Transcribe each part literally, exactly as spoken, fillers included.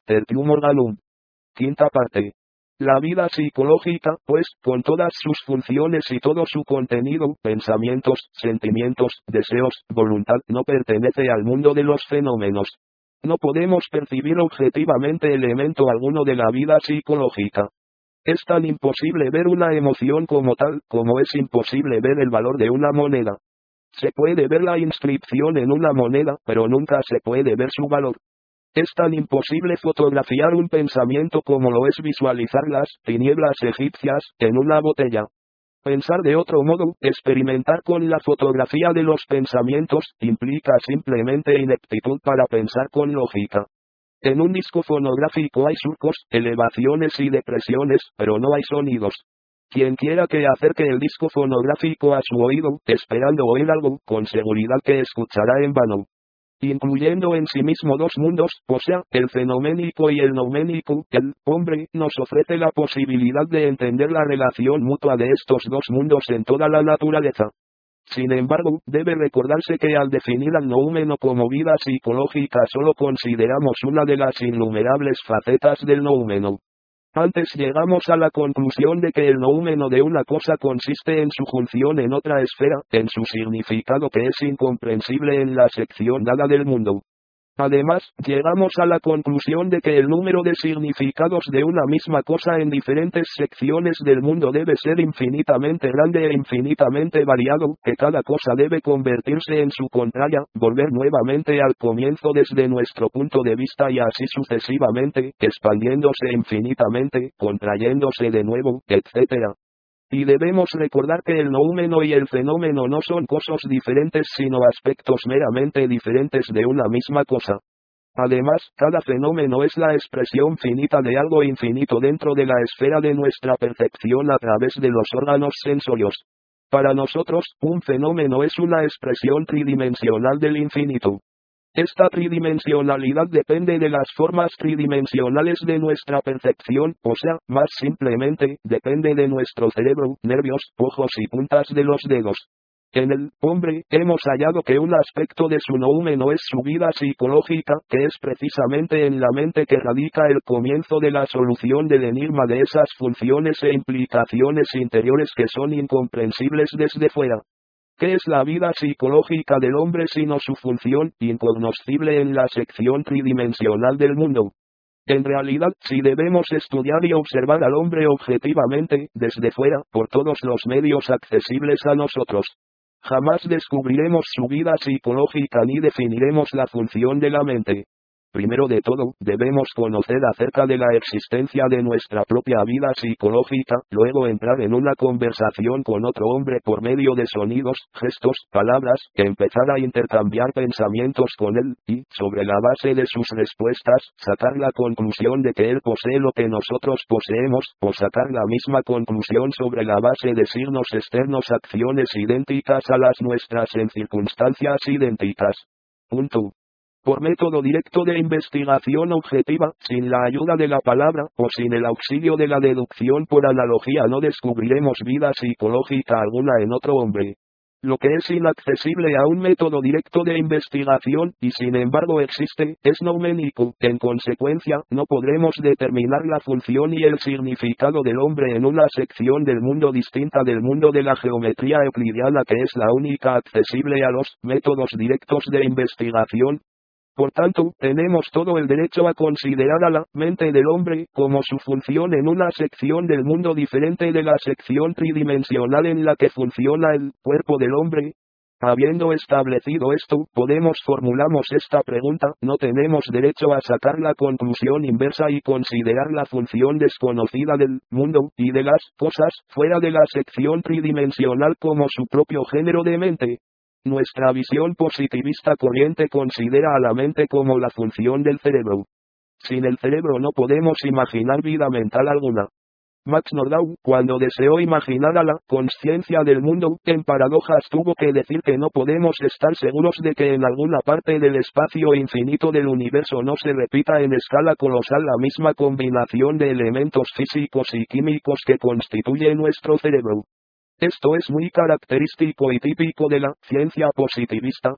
Tertium Organum. Quinta parte. La vida psicológica, pues, con todas sus funciones y todo su contenido, pensamientos, sentimientos, deseos, voluntad, no pertenece al mundo de los fenómenos. No podemos percibir objetivamente elemento alguno de la vida psicológica. Es tan imposible ver una emoción como tal, como es imposible ver el valor de una moneda. Se puede ver la inscripción en una moneda, pero nunca se puede ver su valor. Es tan imposible fotografiar un pensamiento como lo es visualizar las tinieblas egipcias en una botella. Pensar de otro modo, experimentar con la fotografía de los pensamientos, implica simplemente ineptitud para pensar con lógica. En un disco fonográfico hay surcos, elevaciones y depresiones, pero no hay sonidos. Quien quiera que acerque el disco fonográfico a su oído, esperando oír algo, con seguridad que escuchará en vano. Incluyendo en sí mismo dos mundos, o sea, el fenoménico y el nouménico, el hombre nos ofrece la posibilidad de entender la relación mutua de estos dos mundos en toda la naturaleza. Sin embargo, debe recordarse que al definir al noumeno como vida psicológica solo consideramos una de las innumerables facetas del noumeno. Antes llegamos a la conclusión de que el noumeno de una cosa consiste en su función en otra esfera, en su significado que es incomprensible en la sección dada del mundo. Además, llegamos a la conclusión de que el número de significados de una misma cosa en diferentes secciones del mundo debe ser infinitamente grande e infinitamente variado, que cada cosa debe convertirse en su contraria, volver nuevamente al comienzo desde nuestro punto de vista y así sucesivamente, expandiéndose infinitamente, contrayéndose de nuevo, etcétera. Y debemos recordar que el noumeno y el fenómeno no son cosas diferentes sino aspectos meramente diferentes de una misma cosa. Además, cada fenómeno es la expresión finita de algo infinito dentro de la esfera de nuestra percepción a través de los órganos sensorios. Para nosotros, un fenómeno es una expresión tridimensional del infinito. Esta tridimensionalidad depende de las formas tridimensionales de nuestra percepción, o sea, más simplemente, depende de nuestro cerebro, nervios, ojos y puntas de los dedos. En el hombre, hemos hallado que un aspecto de su noumeno es su vida psicológica, que es precisamente en la mente que radica el comienzo de la solución del enigma de esas funciones e implicaciones interiores que son incomprensibles desde fuera. ¿Qué es la vida psicológica del hombre sino su función, incognoscible en la sección tridimensional del mundo? En realidad, si debemos estudiar y observar al hombre objetivamente, desde fuera, por todos los medios accesibles a nosotros, jamás descubriremos su vida psicológica ni definiremos la función de la mente. Primero de todo, debemos conocer acerca de la existencia de nuestra propia vida psicológica, luego entrar en una conversación con otro hombre por medio de sonidos, gestos, palabras, empezar a intercambiar pensamientos con él, y, sobre la base de sus respuestas, sacar la conclusión de que él posee lo que nosotros poseemos, o sacar la misma conclusión sobre la base de signos externos, acciones idénticas a las nuestras en circunstancias idénticas. Punto. Por método directo de investigación objetiva, sin la ayuda de la palabra, o sin el auxilio de la deducción por analogía no descubriremos vida psicológica alguna en otro hombre. Lo que es inaccesible a un método directo de investigación, y sin embargo existe, es nouménico. En consecuencia, no podremos determinar la función y el significado del hombre en una sección del mundo distinta del mundo de la geometría euclidiana que es la única accesible a los métodos directos de investigación. Por tanto, tenemos todo el derecho a considerar a la mente del hombre como su función en una sección del mundo diferente de la sección tridimensional en la que funciona el cuerpo del hombre. Habiendo establecido esto, podemos formulamos esta pregunta, ¿no tenemos derecho a sacar la conclusión inversa y considerar la función desconocida del mundo y de las cosas fuera de la sección tridimensional como su propio género de mente? Nuestra visión positivista corriente considera a la mente como la función del cerebro. Sin el cerebro no podemos imaginar vida mental alguna. Max Nordau, cuando deseó imaginar a la conciencia del mundo, en paradojas tuvo que decir que no podemos estar seguros de que en alguna parte del espacio infinito del universo no se repita en escala colosal la misma combinación de elementos físicos y químicos que constituye nuestro cerebro. Esto es muy característico y típico de la ciencia positivista.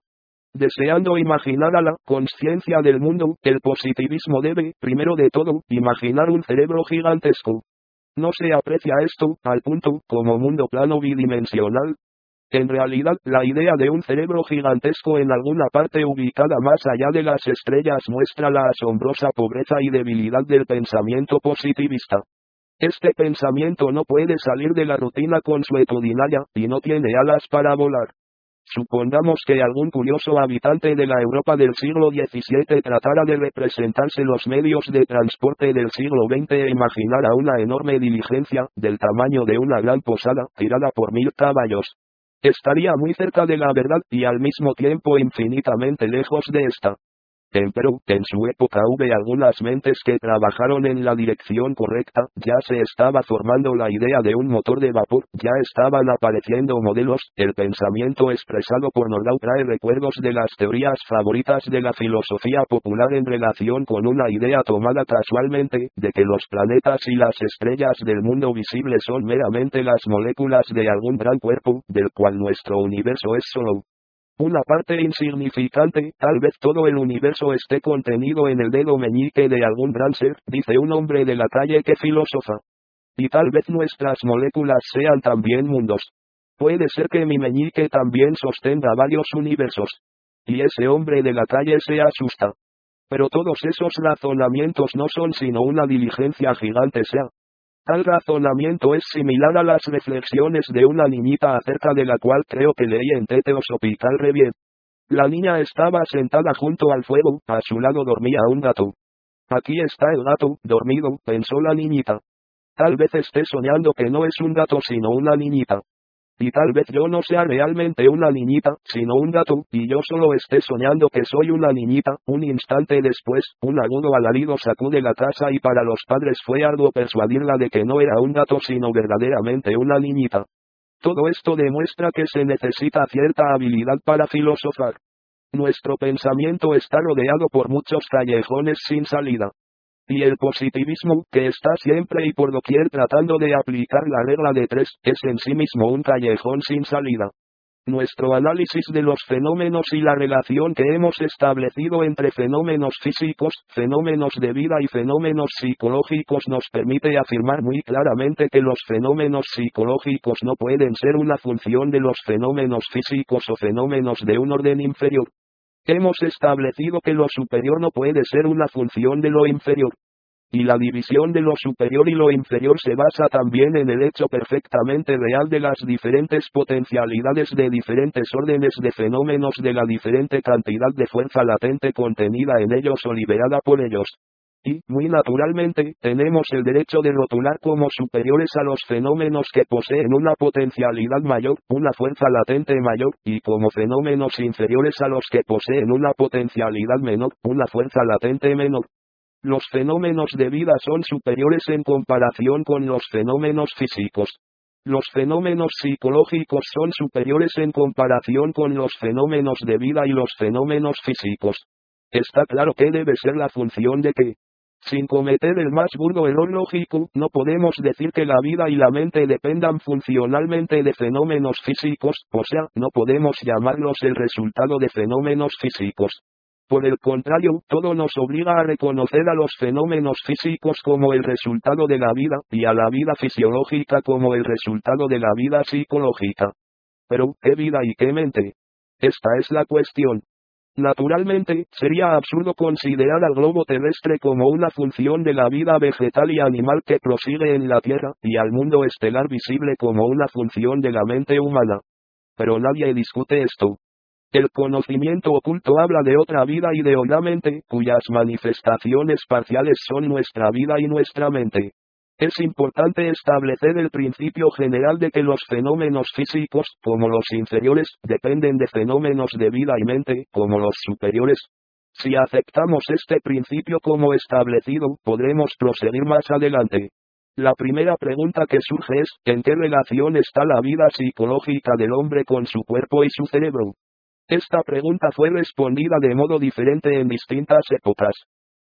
Deseando imaginar a la conciencia del mundo, el positivismo debe, primero de todo, imaginar un cerebro gigantesco. No se aprecia esto, al punto, como mundo plano bidimensional. En realidad, la idea de un cerebro gigantesco en alguna parte ubicada más allá de las estrellas muestra la asombrosa pobreza y debilidad del pensamiento positivista. Este pensamiento no puede salir de la rutina consuetudinaria, y no tiene alas para volar. Supongamos que algún curioso habitante de la Europa del siglo diecisiete tratara de representarse los medios de transporte del siglo veinte e imaginara una enorme diligencia, del tamaño de una gran posada, tirada por mil caballos. Estaría muy cerca de la verdad, y al mismo tiempo infinitamente lejos de esta. Empero, en su época hubo algunas mentes que trabajaron en la dirección correcta, ya se estaba formando la idea de un motor de vapor, ya estaban apareciendo modelos, el pensamiento expresado por Nordau trae recuerdos de las teorías favoritas de la filosofía popular en relación con una idea tomada casualmente, de que los planetas y las estrellas del mundo visible son meramente las moléculas de algún gran cuerpo, del cual nuestro universo es solo una parte insignificante. Tal vez todo el universo esté contenido en el dedo meñique de algún gran ser, dice un hombre de la calle que filosofa. Y tal vez nuestras moléculas sean también mundos. Puede ser que mi meñique también sostenga varios universos. Y ese hombre de la calle se asusta. Pero todos esos razonamientos no son sino una diligencia gigante sea. Tal razonamiento es similar a las reflexiones de una niñita acerca de la cual creo que leí en Teteos o Pical Review. La niña estaba sentada junto al fuego, a su lado dormía un gato. Aquí está el gato, dormido, pensó la niñita. Tal vez esté soñando que no es un gato sino una niñita. Y tal vez yo no sea realmente una niñita, sino un gato, y yo solo esté soñando que soy una niñita. Un instante después, un agudo alarido sacude la casa y para los padres fue arduo persuadirla de que no era un gato sino verdaderamente una niñita. Todo esto demuestra que se necesita cierta habilidad para filosofar. Nuestro pensamiento está rodeado por muchos callejones sin salida. Y el positivismo, que está siempre y por doquier tratando de aplicar la regla de tres, es en sí mismo un callejón sin salida. Nuestro análisis de los fenómenos y la relación que hemos establecido entre fenómenos físicos, fenómenos de vida y fenómenos psicológicos nos permite afirmar muy claramente que los fenómenos psicológicos no pueden ser una función de los fenómenos físicos o fenómenos de un orden inferior. Hemos establecido que lo superior no puede ser una función de lo inferior. Y la división de lo superior y lo inferior se basa también en el hecho perfectamente real de las diferentes potencialidades de diferentes órdenes de fenómenos, de la diferente cantidad de fuerza latente contenida en ellos o liberada por ellos. Y, muy naturalmente, tenemos el derecho de rotular como superiores a los fenómenos que poseen una potencialidad mayor, una fuerza latente mayor, y como fenómenos inferiores a los que poseen una potencialidad menor, una fuerza latente menor. Los fenómenos de vida son superiores en comparación con los fenómenos físicos. Los fenómenos psicológicos son superiores en comparación con los fenómenos de vida y los fenómenos físicos. Está claro que debe ser la función de que, sin cometer el más burdo error lógico, no podemos decir que la vida y la mente dependan funcionalmente de fenómenos físicos, o sea, no podemos llamarlos el resultado de fenómenos físicos. Por el contrario, todo nos obliga a reconocer a los fenómenos físicos como el resultado de la vida, y a la vida fisiológica como el resultado de la vida psicológica. Pero, ¿qué vida y qué mente? Esta es la cuestión. Naturalmente, sería absurdo considerar al globo terrestre como una función de la vida vegetal y animal que prosigue en la Tierra, y al mundo estelar visible como una función de la mente humana. Pero nadie discute esto. El conocimiento oculto habla de otra vida y de una mente, cuyas manifestaciones parciales son nuestra vida y nuestra mente. Es importante establecer el principio general de que los fenómenos físicos, como los inferiores, dependen de fenómenos de vida y mente, como los superiores. Si aceptamos este principio como establecido, podremos proseguir más adelante. La primera pregunta que surge es, ¿en qué relación está la vida psicológica del hombre con su cuerpo y su cerebro? Esta pregunta fue respondida de modo diferente en distintas épocas.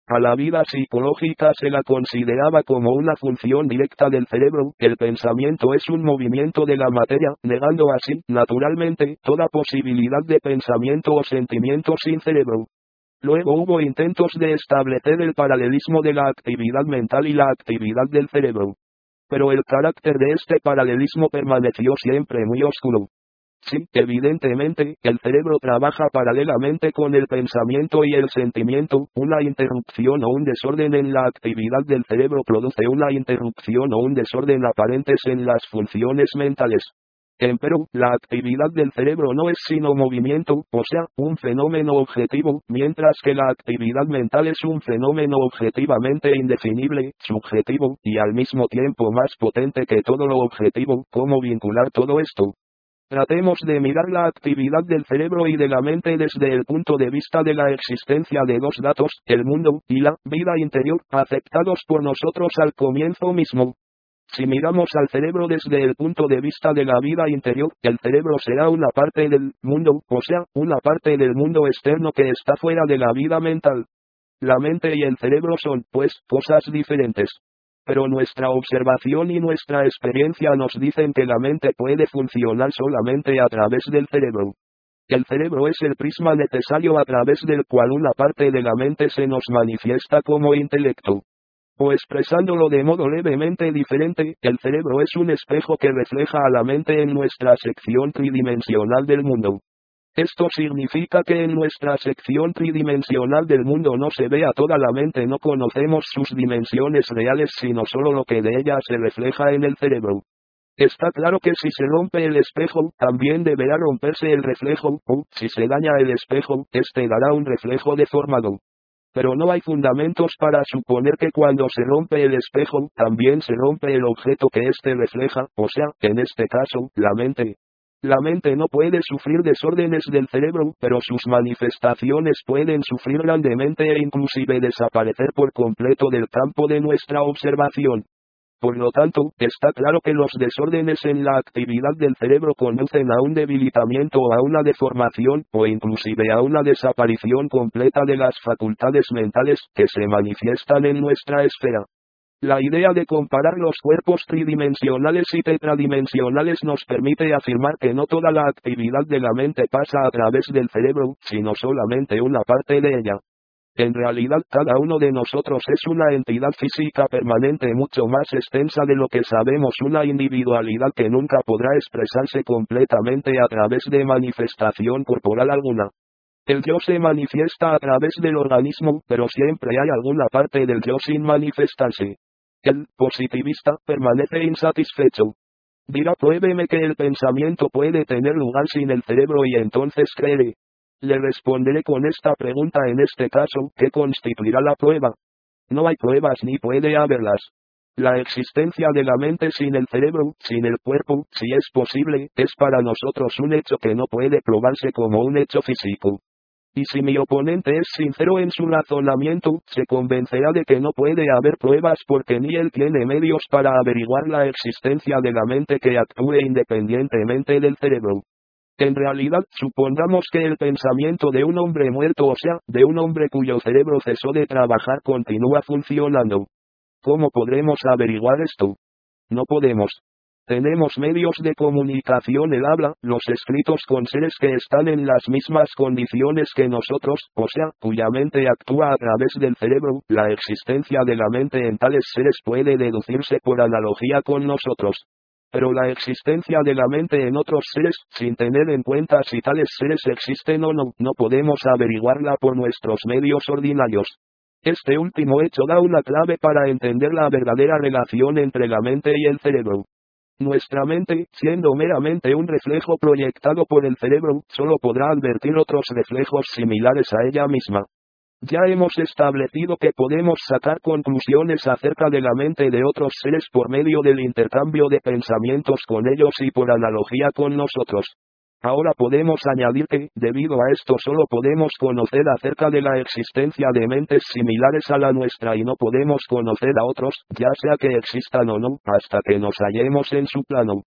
A la vida psicológica se la consideraba como una función directa del cerebro. El pensamiento es un movimiento de la materia, negando así, naturalmente, toda posibilidad de pensamiento o sentimiento sin cerebro. Luego hubo intentos de establecer el paralelismo de la actividad mental y la actividad del cerebro. Pero el carácter de este paralelismo permaneció siempre muy oscuro. Sí, evidentemente, el cerebro trabaja paralelamente con el pensamiento y el sentimiento. Una interrupción o un desorden en la actividad del cerebro produce una interrupción o un desorden aparentes en las funciones mentales. Empero, la actividad del cerebro no es sino movimiento, o sea, un fenómeno objetivo, mientras que la actividad mental es un fenómeno objetivamente indefinible, subjetivo, y al mismo tiempo más potente que todo lo objetivo. ¿Cómo vincular todo esto? Tratemos de mirar la actividad del cerebro y de la mente desde el punto de vista de la existencia de dos datos, el mundo y la vida interior, aceptados por nosotros al comienzo mismo. Si miramos al cerebro desde el punto de vista de la vida interior, el cerebro será una parte del mundo, o sea, una parte del mundo externo que está fuera de la vida mental. La mente y el cerebro son, pues, cosas diferentes. Pero nuestra observación y nuestra experiencia nos dicen que la mente puede funcionar solamente a través del cerebro. El cerebro es el prisma necesario a través del cual una parte de la mente se nos manifiesta como intelecto. O expresándolo de modo levemente diferente, el cerebro es un espejo que refleja a la mente en nuestra sección tridimensional del mundo. Esto significa que en nuestra sección tridimensional del mundo no se ve a toda la mente, no conocemos sus dimensiones reales sino solo lo que de ella se refleja en el cerebro. Está claro que si se rompe el espejo, también deberá romperse el reflejo, o, si se daña el espejo, este dará un reflejo deformado. Pero no hay fundamentos para suponer que cuando se rompe el espejo, también se rompe el objeto que éste refleja, o sea, en este caso, la mente. La mente no puede sufrir desórdenes del cerebro, pero sus manifestaciones pueden sufrir grandemente e inclusive desaparecer por completo del campo de nuestra observación. Por lo tanto, está claro que los desórdenes en la actividad del cerebro conducen a un debilitamiento o a una deformación, o inclusive a una desaparición completa de las facultades mentales, que se manifiestan en nuestra esfera. La idea de comparar los cuerpos tridimensionales y tetradimensionales nos permite afirmar que no toda la actividad de la mente pasa a través del cerebro, sino solamente una parte de ella. En realidad, cada uno de nosotros es una entidad física permanente mucho más extensa de lo que sabemos, una individualidad que nunca podrá expresarse completamente a través de manifestación corporal alguna. El yo se manifiesta a través del organismo, pero siempre hay alguna parte del yo sin manifestarse. El positivista permanece insatisfecho. Dirá: pruébeme que el pensamiento puede tener lugar sin el cerebro y entonces creeré. Le responderé con esta pregunta: en este caso, ¿qué constituirá la prueba? No hay pruebas ni puede haberlas. La existencia de la mente sin el cerebro, sin el cuerpo, si es posible, es para nosotros un hecho que no puede probarse como un hecho físico. Y si mi oponente es sincero en su razonamiento, se convencerá de que no puede haber pruebas porque ni él tiene medios para averiguar la existencia de la mente que actúe independientemente del cerebro. En realidad, supongamos que el pensamiento de un hombre muerto, o sea, de un hombre cuyo cerebro cesó de trabajar, continúa funcionando. ¿Cómo podremos averiguar esto? No podemos. Tenemos medios de comunicación: el habla, los escritos con seres que están en las mismas condiciones que nosotros, o sea, cuya mente actúa a través del cerebro. La existencia de la mente en tales seres puede deducirse por analogía con nosotros. Pero la existencia de la mente en otros seres, sin tener en cuenta si tales seres existen o no, no podemos averiguarla por nuestros medios ordinarios. Este último hecho da una clave para entender la verdadera relación entre la mente y el cerebro. Nuestra mente, siendo meramente un reflejo proyectado por el cerebro, solo podrá advertir otros reflejos similares a ella misma. Ya hemos establecido que podemos sacar conclusiones acerca de la mente de otros seres por medio del intercambio de pensamientos con ellos y por analogía con nosotros. Ahora podemos añadir que, debido a esto, solo podemos conocer acerca de la existencia de mentes similares a la nuestra y no podemos conocer a otros, ya sea que existan o no, hasta que nos hallemos en su plano.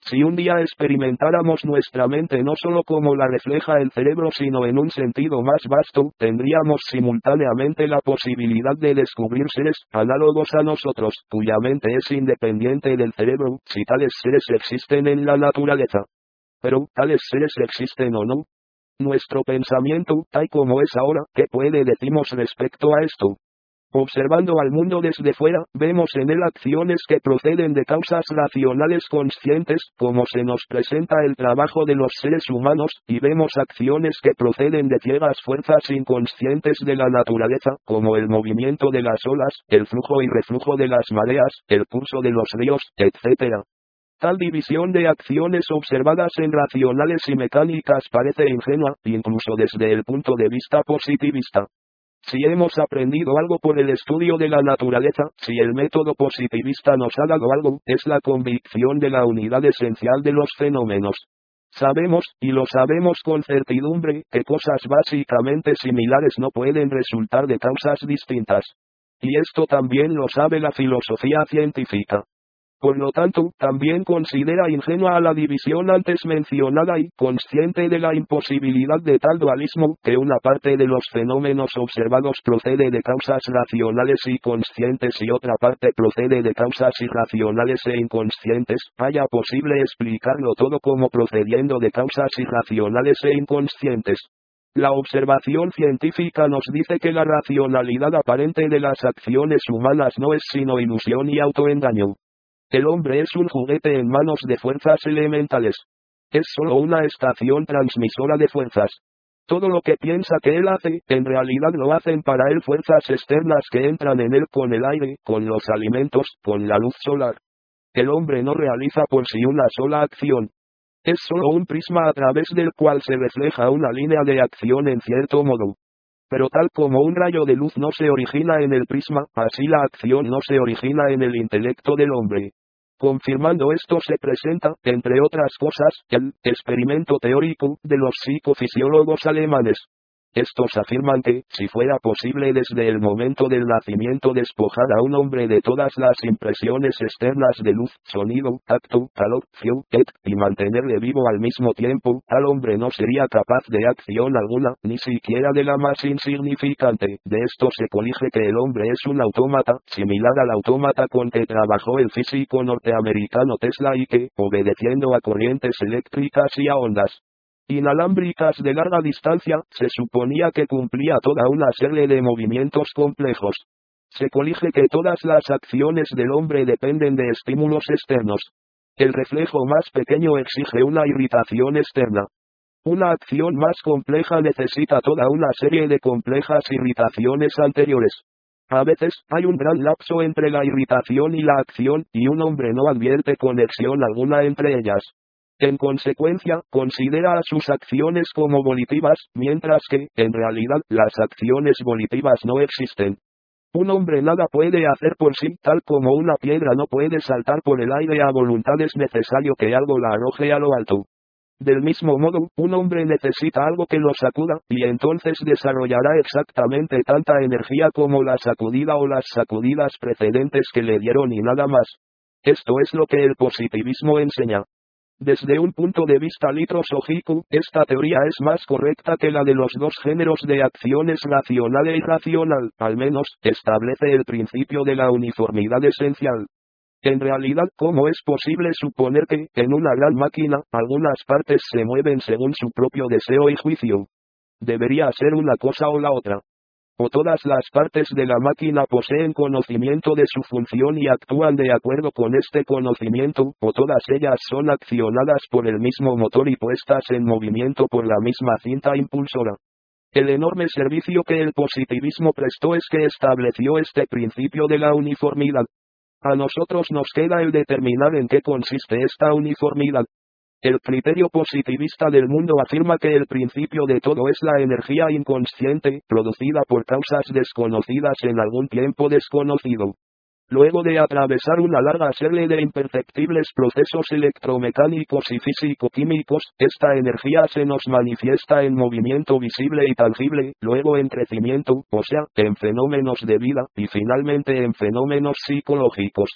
Si un día experimentáramos nuestra mente no solo como la refleja el cerebro sino en un sentido más vasto, tendríamos simultáneamente la posibilidad de descubrir seres análogos a nosotros, cuya mente es independiente del cerebro, si tales seres existen en la naturaleza. Pero, ¿tales seres existen o no? Nuestro pensamiento, tal como es ahora, ¿qué puede decirnos respecto a esto? Observando al mundo desde fuera, vemos en él acciones que proceden de causas racionales conscientes, como se nos presenta el trabajo de los seres humanos, y vemos acciones que proceden de ciegas fuerzas inconscientes de la naturaleza, como el movimiento de las olas, el flujo y reflujo de las mareas, el curso de los ríos, etcétera. Tal división de acciones observadas en racionales y mecánicas parece ingenua, incluso desde el punto de vista positivista. Si hemos aprendido algo por el estudio de la naturaleza, si el método positivista nos ha dado algo, es la convicción de la unidad esencial de los fenómenos. Sabemos, y lo sabemos con certidumbre, que cosas básicamente similares no pueden resultar de causas distintas. Y esto también lo sabe la filosofía científica. Por lo tanto, también considera ingenua a la división antes mencionada y, consciente de la imposibilidad de tal dualismo, que una parte de los fenómenos observados procede de causas racionales y conscientes y otra parte procede de causas irracionales e inconscientes, haya posible explicarlo todo como procediendo de causas irracionales e inconscientes. La observación científica nos dice que la racionalidad aparente de las acciones humanas no es sino ilusión y autoengaño. El hombre es un juguete en manos de fuerzas elementales. Es solo una estación transmisora de fuerzas. Todo lo que piensa que él hace, en realidad lo hacen para él fuerzas externas que entran en él con el aire, con los alimentos, con la luz solar. El hombre no realiza por sí una sola acción. Es solo un prisma a través del cual se refleja una línea de acción en cierto modo. Pero tal como un rayo de luz no se origina en el prisma, así la acción no se origina en el intelecto del hombre. Confirmando esto se presenta, entre otras cosas, el experimento teórico de los psicofisiólogos alemanes. Estos afirman que, si fuera posible desde el momento del nacimiento despojar a un hombre de todas las impresiones externas de luz, sonido, tacto, calor, frío, et, y mantenerle vivo al mismo tiempo, tal hombre no sería capaz de acción alguna, ni siquiera de la más insignificante. De esto se colige que el hombre es un autómata, similar al autómata con que trabajó el físico norteamericano Tesla y que, obedeciendo a corrientes eléctricas y a ondas inalámbricas de larga distancia, se suponía que cumplía toda una serie de movimientos complejos. Se colige que todas las acciones del hombre dependen de estímulos externos. El reflejo más pequeño exige una irritación externa. Una acción más compleja necesita toda una serie de complejas irritaciones anteriores. A veces, hay un gran lapso entre la irritación y la acción, y un hombre no advierte conexión alguna entre ellas. En consecuencia, considera a sus acciones como volitivas, mientras que, en realidad, las acciones volitivas no existen. Un hombre nada puede hacer por sí, tal como una piedra no puede saltar por el aire a voluntad, es necesario que algo la arroje a lo alto. Del mismo modo, un hombre necesita algo que lo sacuda, y entonces desarrollará exactamente tanta energía como la sacudida o las sacudidas precedentes que le dieron y nada más. Esto es lo que el positivismo enseña. Desde un punto de vista litrosógico, esta teoría es más correcta que la de los dos géneros de acciones racional e irracional, al menos, establece el principio de la uniformidad esencial. En realidad, ¿cómo es posible suponer que, en una gran máquina, algunas partes se mueven según su propio deseo y juicio? Debería ser una cosa o la otra. O todas las partes de la máquina poseen conocimiento de su función y actúan de acuerdo con este conocimiento, o todas ellas son accionadas por el mismo motor y puestas en movimiento por la misma cinta impulsora. El enorme servicio que el positivismo prestó es que estableció este principio de la uniformidad. A nosotros nos queda el determinar en qué consiste esta uniformidad. El criterio positivista del mundo afirma que el principio de todo es la energía inconsciente, producida por causas desconocidas en algún tiempo desconocido. Luego de atravesar una larga serie de imperceptibles procesos electromecánicos y físico-químicos, esta energía se nos manifiesta en movimiento visible y tangible, luego en crecimiento, o sea, en fenómenos de vida, y finalmente en fenómenos psicológicos.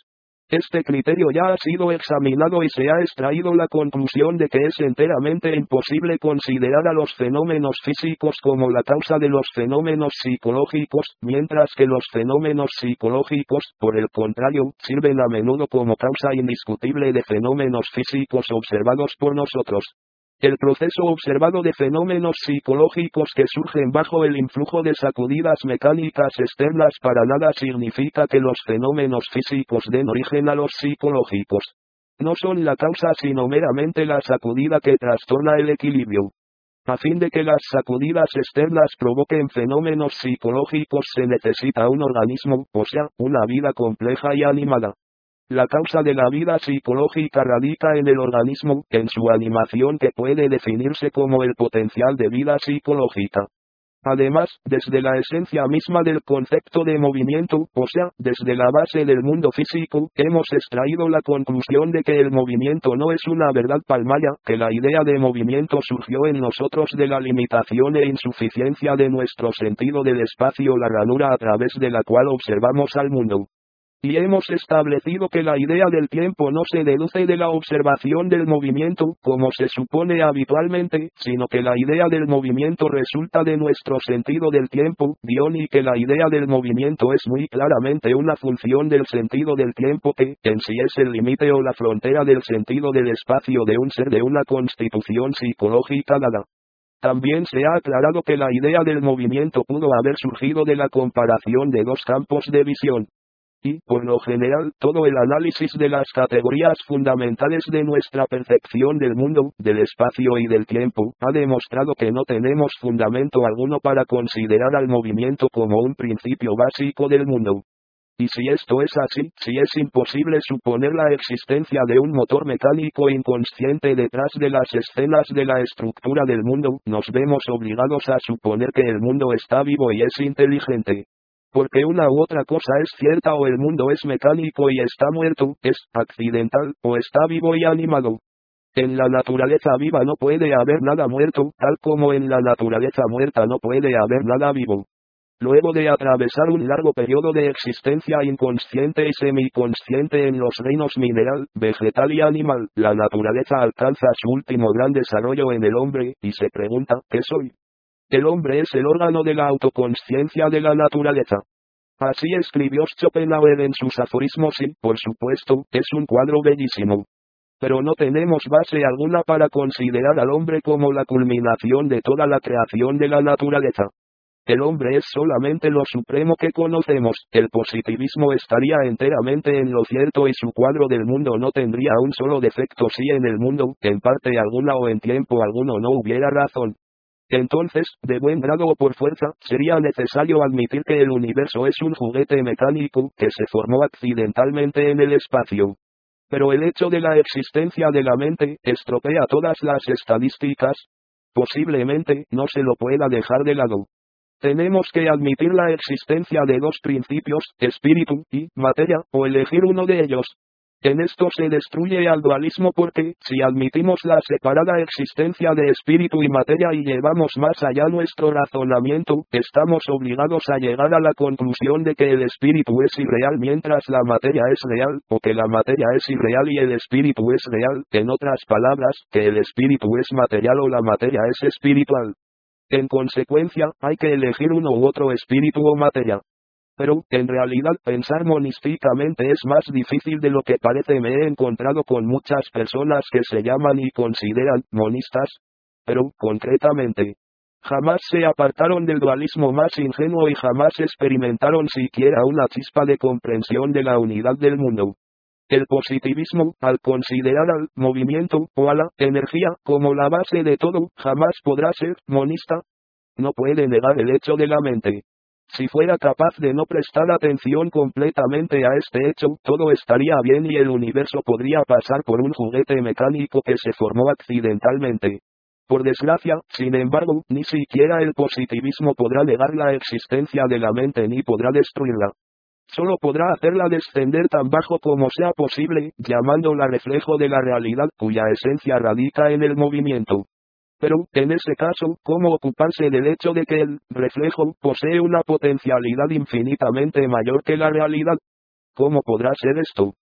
Este criterio ya ha sido examinado y se ha extraído la conclusión de que es enteramente imposible considerar a los fenómenos físicos como la causa de los fenómenos psicológicos, mientras que los fenómenos psicológicos, por el contrario, sirven a menudo como causa indiscutible de fenómenos físicos observados por nosotros. El proceso observado de fenómenos psicológicos que surgen bajo el influjo de sacudidas mecánicas externas para nada significa que los fenómenos físicos den origen a los psicológicos. No son la causa sino meramente la sacudida que trastorna el equilibrio. A fin de que las sacudidas externas provoquen fenómenos psicológicos se necesita un organismo, o sea, una vida compleja y animada. La causa de la vida psicológica radica en el organismo, en su animación que puede definirse como el potencial de vida psicológica. Además, desde la esencia misma del concepto de movimiento, o sea, desde la base del mundo físico, hemos extraído la conclusión de que el movimiento no es una verdad palmaria, que la idea de movimiento surgió en nosotros de la limitación e insuficiencia de nuestro sentido del espacio, la ranura a través de la cual observamos al mundo. Y hemos establecido que la idea del tiempo no se deduce de la observación del movimiento, como se supone habitualmente, sino que la idea del movimiento resulta de nuestro sentido del tiempo, guión, y que la idea del movimiento es muy claramente una función del sentido del tiempo que, en sí, es el límite o la frontera del sentido del espacio de un ser de una constitución psicológica dada. También se ha aclarado que la idea del movimiento pudo haber surgido de la comparación de dos campos de visión. Y, por lo general, todo el análisis de las categorías fundamentales de nuestra percepción del mundo, del espacio y del tiempo, ha demostrado que no tenemos fundamento alguno para considerar al movimiento como un principio básico del mundo. Y si esto es así, si es imposible suponer la existencia de un motor mecánico inconsciente detrás de las escenas de la estructura del mundo, nos vemos obligados a suponer que el mundo está vivo y es inteligente. Porque una u otra cosa es cierta, o el mundo es mecánico y está muerto, es accidental, o está vivo y animado. En la naturaleza viva no puede haber nada muerto, tal como en la naturaleza muerta no puede haber nada vivo. Luego de atravesar un largo periodo de existencia inconsciente y semiconsciente en los reinos mineral, vegetal y animal, la naturaleza alcanza su último gran desarrollo en el hombre, y se pregunta, ¿qué soy? El hombre es el órgano de la autoconsciencia de la naturaleza. Así escribió Schopenhauer en sus aforismos y, por supuesto, es un cuadro bellísimo. Pero no tenemos base alguna para considerar al hombre como la culminación de toda la creación de la naturaleza. El hombre es solamente lo supremo que conocemos, el positivismo estaría enteramente en lo cierto y su cuadro del mundo no tendría un solo defecto si en el mundo, en parte alguna o en tiempo alguno no hubiera razón. Entonces, de buen grado o por fuerza, sería necesario admitir que el universo es un juguete mecánico, que se formó accidentalmente en el espacio. Pero el hecho de la existencia de la mente, estropea todas las estadísticas. Posiblemente, no se lo pueda dejar de lado. Tenemos que admitir la existencia de dos principios, espíritu y materia, o elegir uno de ellos. En esto se destruye al dualismo porque, si admitimos la separada existencia de espíritu y materia y llevamos más allá nuestro razonamiento, estamos obligados a llegar a la conclusión de que el espíritu es irreal mientras la materia es real, o que la materia es irreal y el espíritu es real, en otras palabras, que el espíritu es material o la materia es espiritual. En consecuencia, hay que elegir uno u otro, espíritu o materia. Pero, en realidad, pensar monísticamente es más difícil de lo que parece. Me he encontrado con muchas personas que se llaman y consideran monistas, pero, concretamente, jamás se apartaron del dualismo más ingenuo y jamás experimentaron siquiera una chispa de comprensión de la unidad del mundo. El positivismo, al considerar al movimiento, o a la energía, como la base de todo, jamás podrá ser monista. No puede negar el hecho de la mente. Si fuera capaz de no prestar atención completamente a este hecho, todo estaría bien y el universo podría pasar por un juguete mecánico que se formó accidentalmente. Por desgracia, sin embargo, ni siquiera el positivismo podrá negar la existencia de la mente ni podrá destruirla. Solo podrá hacerla descender tan bajo como sea posible, llamándola reflejo de la realidad, cuya esencia radica en el movimiento. Pero, en ese caso, ¿cómo ocuparse del hecho de que el reflejo posee una potencialidad infinitamente mayor que la realidad? ¿Cómo podrá ser esto?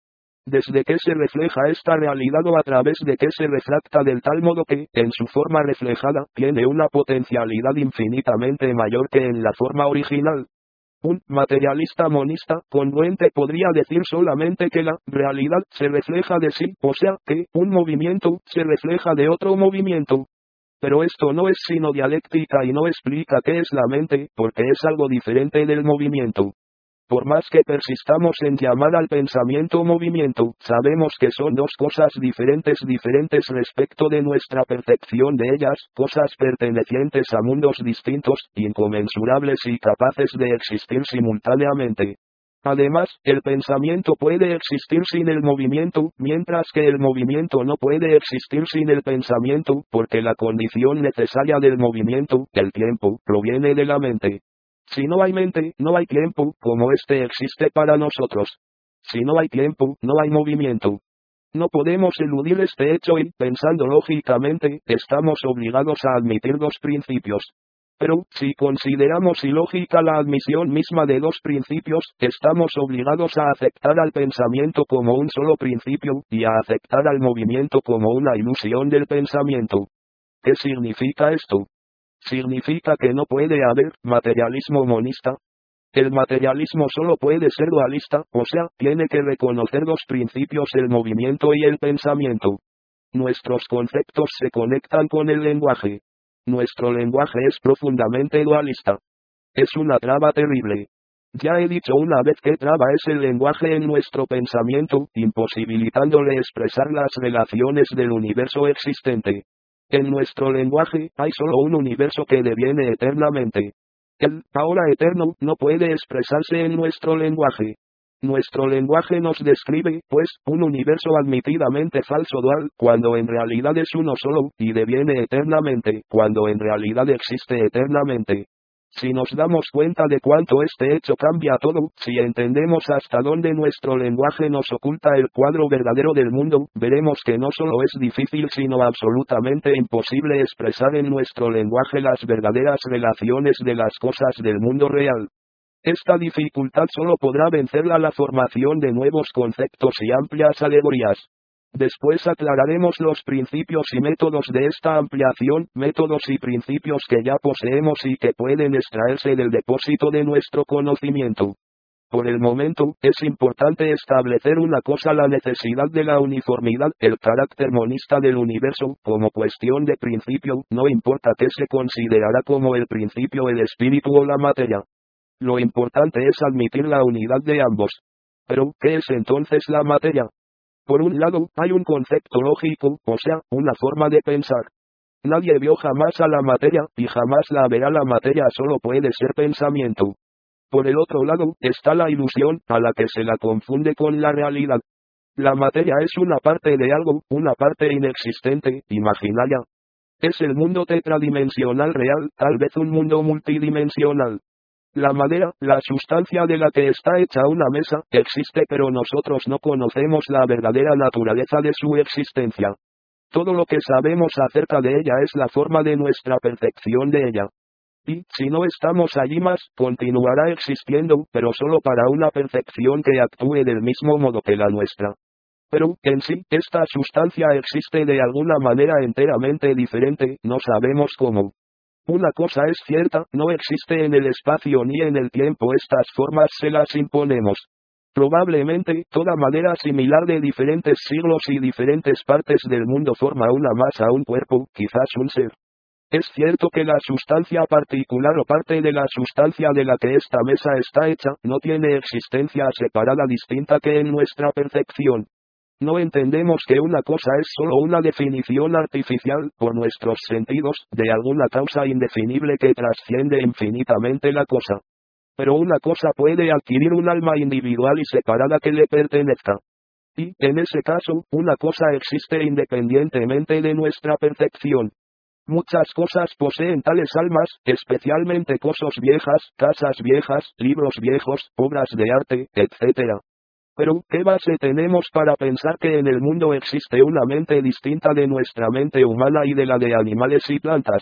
Desde que se refleja esta realidad o a través de que se refracta del tal modo que, en su forma reflejada, tiene una potencialidad infinitamente mayor que en la forma original. Un materialista monista congruente podría decir solamente que la realidad se refleja de sí, o sea, que un movimiento se refleja de otro movimiento. Pero esto no es sino dialéctica y no explica qué es la mente, porque es algo diferente del movimiento. Por más que persistamos en llamar al pensamiento movimiento, sabemos que son dos cosas diferentes diferentes respecto de nuestra percepción de ellas, cosas pertenecientes a mundos distintos, inconmensurables y capaces de existir simultáneamente. Además, el pensamiento puede existir sin el movimiento, mientras que el movimiento no puede existir sin el pensamiento, porque la condición necesaria del movimiento, el tiempo, proviene de la mente. Si no hay mente, no hay tiempo, como este existe para nosotros. Si no hay tiempo, no hay movimiento. No podemos eludir este hecho y, pensando lógicamente, estamos obligados a admitir dos principios. Pero, si consideramos ilógica la admisión misma de dos principios, estamos obligados a aceptar al pensamiento como un solo principio, y a aceptar al movimiento como una ilusión del pensamiento. ¿Qué significa esto? Significa que no puede haber materialismo monista. El materialismo solo puede ser dualista, o sea, tiene que reconocer dos principios: el movimiento y el pensamiento. Nuestros conceptos se conectan con el lenguaje. Nuestro lenguaje es profundamente dualista. Es una traba terrible. Ya he dicho una vez que traba es el lenguaje en nuestro pensamiento, imposibilitándole expresar las relaciones del universo existente. En nuestro lenguaje, hay solo un universo que deviene eternamente. El, ahora eterno, no puede expresarse en nuestro lenguaje. Nuestro lenguaje nos describe, pues, un universo admitidamente falso dual, cuando en realidad es uno solo, y deviene eternamente, cuando en realidad existe eternamente. Si nos damos cuenta de cuánto este hecho cambia todo, si entendemos hasta dónde nuestro lenguaje nos oculta el cuadro verdadero del mundo, veremos que no solo es difícil sino absolutamente imposible expresar en nuestro lenguaje las verdaderas relaciones de las cosas del mundo real. Esta dificultad solo podrá vencerla la formación de nuevos conceptos y amplias alegorías. Después aclararemos los principios y métodos de esta ampliación, métodos y principios que ya poseemos y que pueden extraerse del depósito de nuestro conocimiento. Por el momento, es importante establecer una cosa: la necesidad de la uniformidad, el carácter monista del universo, como cuestión de principio, no importa qué se considerará como el principio, el espíritu o la materia. Lo importante es admitir la unidad de ambos. Pero, ¿qué es entonces la materia? Por un lado, hay un concepto lógico, o sea, una forma de pensar. Nadie vio jamás a la materia, y jamás la verá. La materia solo puede ser pensamiento. Por el otro lado, está la ilusión, a la que se la confunde con la realidad. La materia es una parte de algo, una parte inexistente, imaginaria. Es el mundo tetradimensional real, tal vez un mundo multidimensional. La madera, la sustancia de la que está hecha una mesa, existe, pero nosotros no conocemos la verdadera naturaleza de su existencia. Todo lo que sabemos acerca de ella es la forma de nuestra percepción de ella. Y, si no estamos allí más, continuará existiendo, pero solo para una percepción que actúe del mismo modo que la nuestra. Pero, en sí, esta sustancia existe de alguna manera enteramente diferente, no sabemos cómo. Una cosa es cierta, no existe en el espacio ni en el tiempo, estas formas se las imponemos. Probablemente, toda manera similar de diferentes siglos y diferentes partes del mundo forma una masa, un cuerpo, quizás un ser. Es cierto que la sustancia particular o parte de la sustancia de la que esta mesa está hecha, no tiene existencia separada distinta que en nuestra percepción. No entendemos que una cosa es solo una definición artificial, por nuestros sentidos, de alguna causa indefinible que trasciende infinitamente la cosa. Pero una cosa puede adquirir un alma individual y separada que le pertenezca. Y, en ese caso, una cosa existe independientemente de nuestra percepción. Muchas cosas poseen tales almas, especialmente cosas viejas, casas viejas, libros viejos, obras de arte, etcétera. Pero, ¿qué base tenemos para pensar que en el mundo existe una mente distinta de nuestra mente humana y de la de animales y plantas?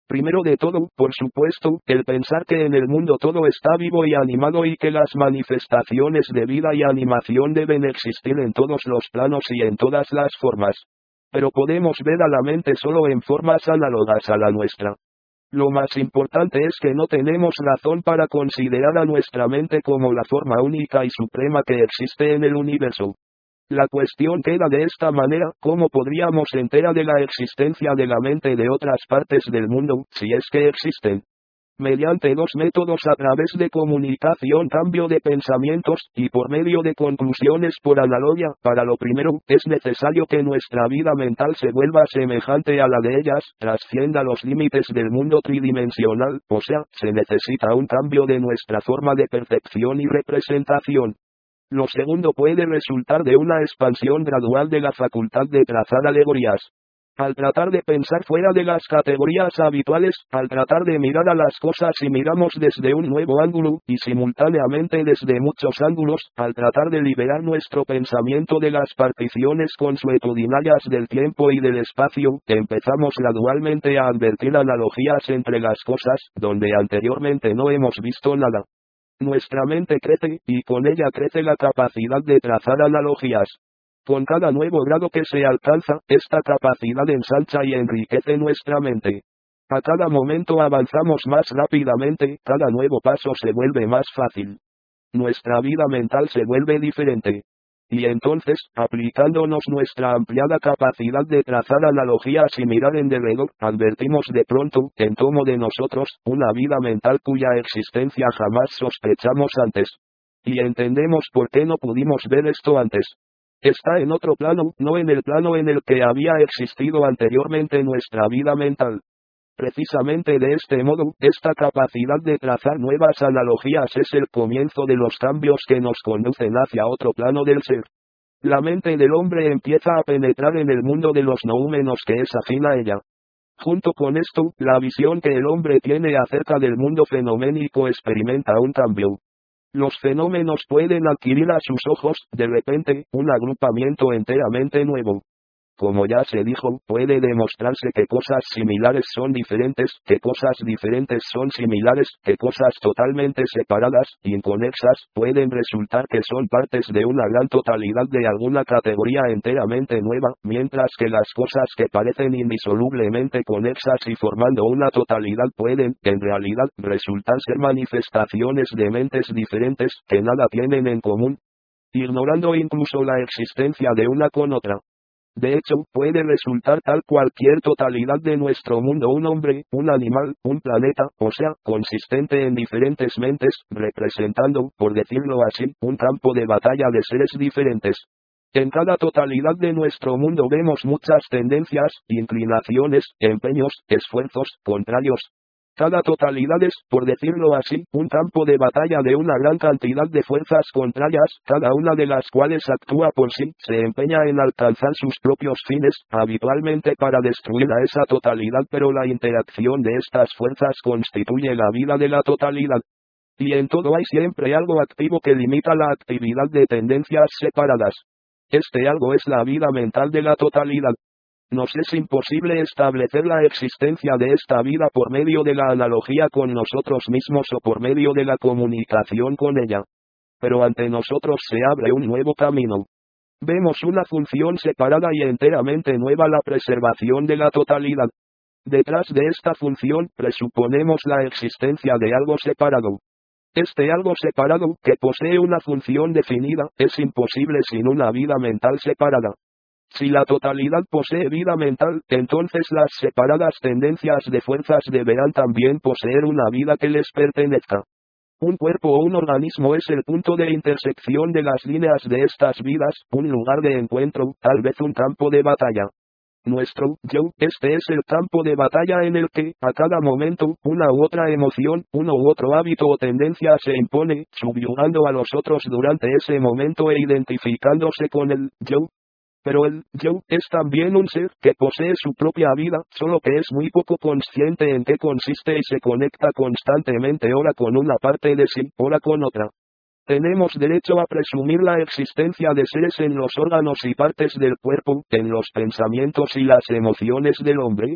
Primero de todo, por supuesto, el pensar que en el mundo todo está vivo y animado y que las manifestaciones de vida y animación deben existir en todos los planos y en todas las formas. Pero podemos ver a la mente solo en formas análogas a la nuestra. Lo más importante es que no tenemos razón para considerar a nuestra mente como la forma única y suprema que existe en el universo. La cuestión queda de esta manera: ¿cómo podríamos enterar de la existencia de la mente de otras partes del mundo, si es que existen? Mediante dos métodos: a través de comunicación, cambio de pensamientos, y por medio de conclusiones por analogia. Para lo primero, es necesario que nuestra vida mental se vuelva semejante a la de ellas, trascienda los límites del mundo tridimensional, o sea, se necesita un cambio de nuestra forma de percepción y representación. Lo segundo puede resultar de una expansión gradual de la facultad de trazar alegorías. Al tratar de pensar fuera de las categorías habituales, al tratar de mirar a las cosas y miramos desde un nuevo ángulo, y simultáneamente desde muchos ángulos, al tratar de liberar nuestro pensamiento de las particiones consuetudinarias del tiempo y del espacio, empezamos gradualmente a advertir analogías entre las cosas, donde anteriormente no hemos visto nada. Nuestra mente crece, y con ella crece la capacidad de trazar analogías. Con cada nuevo grado que se alcanza, esta capacidad ensancha y enriquece nuestra mente. A cada momento avanzamos más rápidamente, cada nuevo paso se vuelve más fácil. Nuestra vida mental se vuelve diferente. Y entonces, aplicándonos nuestra ampliada capacidad de trazar analogías y mirar en derredor, advertimos de pronto, en torno de nosotros, una vida mental cuya existencia jamás sospechamos antes. Y entendemos por qué no pudimos ver esto antes. Está en otro plano, no en el plano en el que había existido anteriormente nuestra vida mental. Precisamente de este modo, esta capacidad de trazar nuevas analogías es el comienzo de los cambios que nos conducen hacia otro plano del ser. La mente del hombre empieza a penetrar en el mundo de los noúmenos que es afín a ella. Junto con esto, la visión que el hombre tiene acerca del mundo fenoménico experimenta un cambio. Los fenómenos pueden adquirir a sus ojos, de repente, un agrupamiento enteramente nuevo. Como ya se dijo, puede demostrarse que cosas similares son diferentes, que cosas diferentes son similares, que cosas totalmente separadas, inconexas, pueden resultar que son partes de una gran totalidad de alguna categoría enteramente nueva, mientras que las cosas que parecen indisolublemente conexas y formando una totalidad pueden, en realidad, resultar ser manifestaciones de mentes diferentes, que nada tienen en común, ignorando incluso la existencia de una con otra. De hecho, puede resultar tal cualquier totalidad de nuestro mundo un hombre, un animal, un planeta, o sea, consistente en diferentes mentes, representando, por decirlo así, un campo de batalla de seres diferentes. En cada totalidad de nuestro mundo vemos muchas tendencias, inclinaciones, empeños, esfuerzos, contrarios. Cada totalidad es, por decirlo así, un campo de batalla de una gran cantidad de fuerzas contrarias, cada una de las cuales actúa por sí, se empeña en alcanzar sus propios fines, habitualmente para destruir a esa totalidad, pero la interacción de estas fuerzas constituye la vida de la totalidad. Y en todo hay siempre algo activo que limita la actividad de tendencias separadas. Este algo es la vida mental de la totalidad. Nos es imposible establecer la existencia de esta vida por medio de la analogía con nosotros mismos o por medio de la comunicación con ella. Pero ante nosotros se abre un nuevo camino. Vemos una función separada y enteramente nueva: la preservación de la totalidad. Detrás de esta función, presuponemos la existencia de algo separado. Este algo separado, que posee una función definida, es imposible sin una vida mental separada. Si la totalidad posee vida mental, entonces las separadas tendencias de fuerzas deberán también poseer una vida que les pertenezca. Un cuerpo o un organismo es el punto de intersección de las líneas de estas vidas, un lugar de encuentro, tal vez un campo de batalla. Nuestro yo, este es el campo de batalla en el que, a cada momento, una u otra emoción, uno u otro hábito o tendencia se impone, subyugando a los otros durante ese momento e identificándose con el yo. Pero el yo es también un ser que posee su propia vida, solo que es muy poco consciente en qué consiste y se conecta constantemente ora con una parte de sí, ora con otra. Tenemos derecho a presumir la existencia de seres en los órganos y partes del cuerpo, en los pensamientos y las emociones del hombre.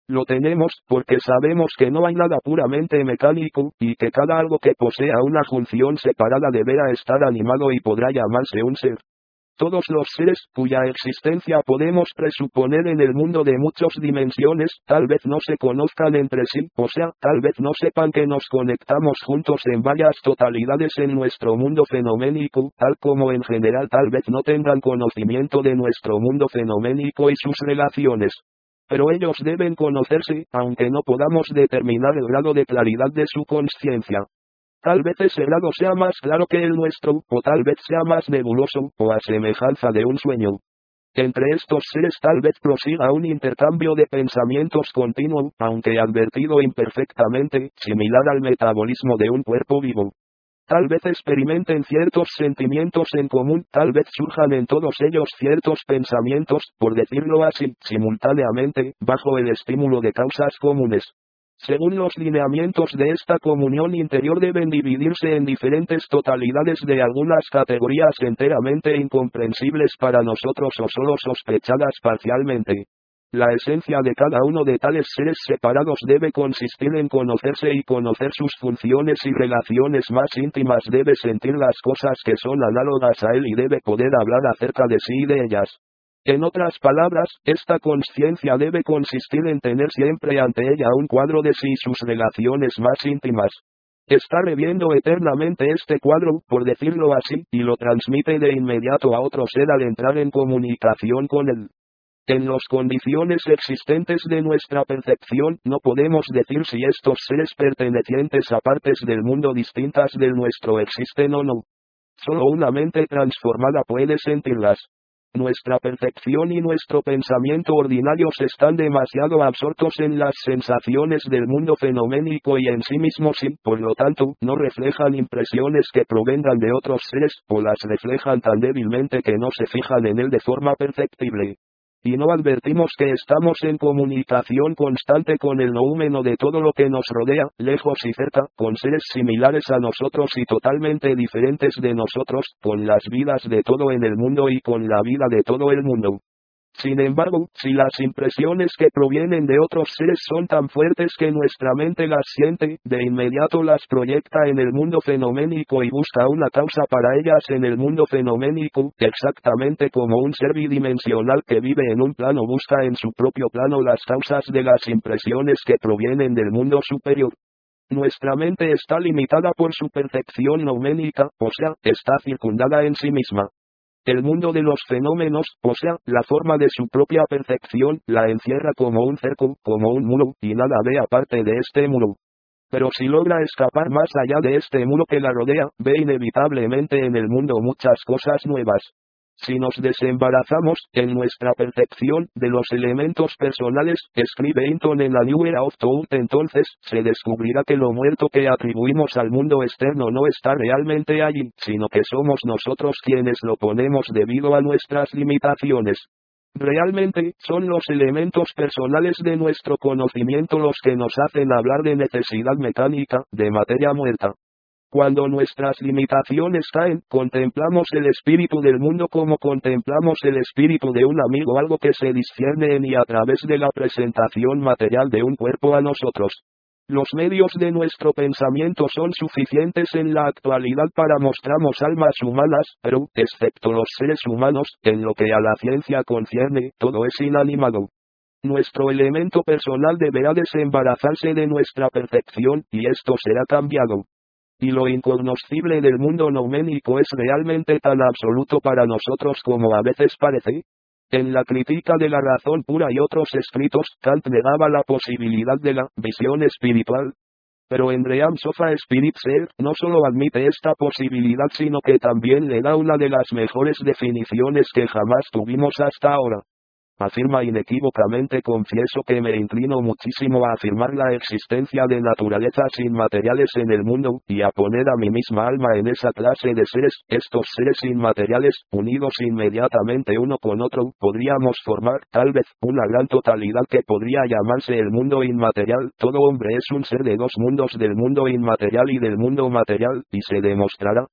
Lo tenemos, porque sabemos que no hay nada puramente mecánico, y que cada algo que posea una función separada deberá estar animado y podrá llamarse un ser. Todos los seres, cuya existencia podemos presuponer en el mundo de muchas dimensiones, tal vez no se conozcan entre sí, o sea, tal vez no sepan que nos conectamos juntos en varias totalidades en nuestro mundo fenoménico, tal como en general tal vez no tengan conocimiento de nuestro mundo fenoménico y sus relaciones. Pero ellos deben conocerse, aunque no podamos determinar el grado de claridad de su conciencia. Tal vez ese grado sea más claro que el nuestro, o tal vez sea más nebuloso, o a semejanza de un sueño. Entre estos seres tal vez prosiga un intercambio de pensamientos continuo, aunque advertido imperfectamente, similar al metabolismo de un cuerpo vivo. Tal vez experimenten ciertos sentimientos en común, tal vez surjan en todos ellos ciertos pensamientos, por decirlo así, simultáneamente, bajo el estímulo de causas comunes. Según los lineamientos de esta comunión interior deben dividirse en diferentes totalidades de algunas categorías enteramente incomprensibles para nosotros o solo sospechadas parcialmente. La esencia de cada uno de tales seres separados debe consistir en conocerse y conocer sus funciones y relaciones más íntimas, debe sentir las cosas que son análogas a él y debe poder hablar acerca de sí y de ellas. En otras palabras, esta conciencia debe consistir en tener siempre ante ella un cuadro de sí y sus relaciones más íntimas. Está reviendo eternamente este cuadro, por decirlo así, y lo transmite de inmediato a otro ser al entrar en comunicación con él. En las condiciones existentes de nuestra percepción, no podemos decir si estos seres pertenecientes a partes del mundo distintas del nuestro existen o no. Solo una mente transformada puede sentirlas. Nuestra percepción y nuestro pensamiento ordinarios están demasiado absortos en las sensaciones del mundo fenoménico y en sí mismos y, por lo tanto, no reflejan impresiones que provengan de otros seres, o las reflejan tan débilmente que no se fijan en él de forma perceptible. Y no advertimos que estamos en comunicación constante con el noúmeno de todo lo que nos rodea, lejos y cerca, con seres similares a nosotros y totalmente diferentes de nosotros, con las vidas de todo en el mundo y con la vida de todo el mundo. Sin embargo, si las impresiones que provienen de otros seres son tan fuertes que nuestra mente las siente, de inmediato las proyecta en el mundo fenoménico y busca una causa para ellas en el mundo fenoménico, exactamente como un ser bidimensional que vive en un plano busca en su propio plano las causas de las impresiones que provienen del mundo superior. Nuestra mente está limitada por su percepción nouménica, o sea, está circundada en sí misma. El mundo de los fenómenos, o sea, la forma de su propia percepción, la encierra como un cerco, como un muro, y nada ve aparte de este muro. Pero si logra escapar más allá de este muro que la rodea, ve inevitablemente en el mundo muchas cosas nuevas. Si nos desembarazamos, en nuestra percepción, de los elementos personales, escribe Hinton en la New Era of Thought, entonces, se descubrirá que lo muerto que atribuimos al mundo externo no está realmente allí, sino que somos nosotros quienes lo ponemos debido a nuestras limitaciones. Realmente, son los elementos personales de nuestro conocimiento los que nos hacen hablar de necesidad mecánica, de materia muerta. Cuando nuestras limitaciones caen, contemplamos el espíritu del mundo como contemplamos el espíritu de un amigo, algo que se discierne en y a través de la presentación material de un cuerpo a nosotros. Los medios de nuestro pensamiento son suficientes en la actualidad para mostrarnos almas humanas, pero, excepto los seres humanos, en lo que a la ciencia concierne, todo es inanimado. Nuestro elemento personal deberá desembarazarse de nuestra percepción, y esto será cambiado. Y lo incognoscible del mundo nouménico es realmente tan absoluto para nosotros como a veces parece. En la Crítica de la Razón Pura y otros escritos, Kant negaba la posibilidad de la visión espiritual. Pero en Realms of a Spirit Self no solo admite esta posibilidad sino que también le da una de las mejores definiciones que jamás tuvimos hasta ahora. Afirma inequívocamente: confieso que me inclino muchísimo a afirmar la existencia de naturalezas inmateriales en el mundo, y a poner a mi misma alma en esa clase de seres. Estos seres inmateriales, unidos inmediatamente uno con otro, podríamos formar, tal vez, una gran totalidad que podría llamarse el mundo inmaterial. Todo hombre es un ser de dos mundos, del mundo inmaterial y del mundo material, y se demostrará.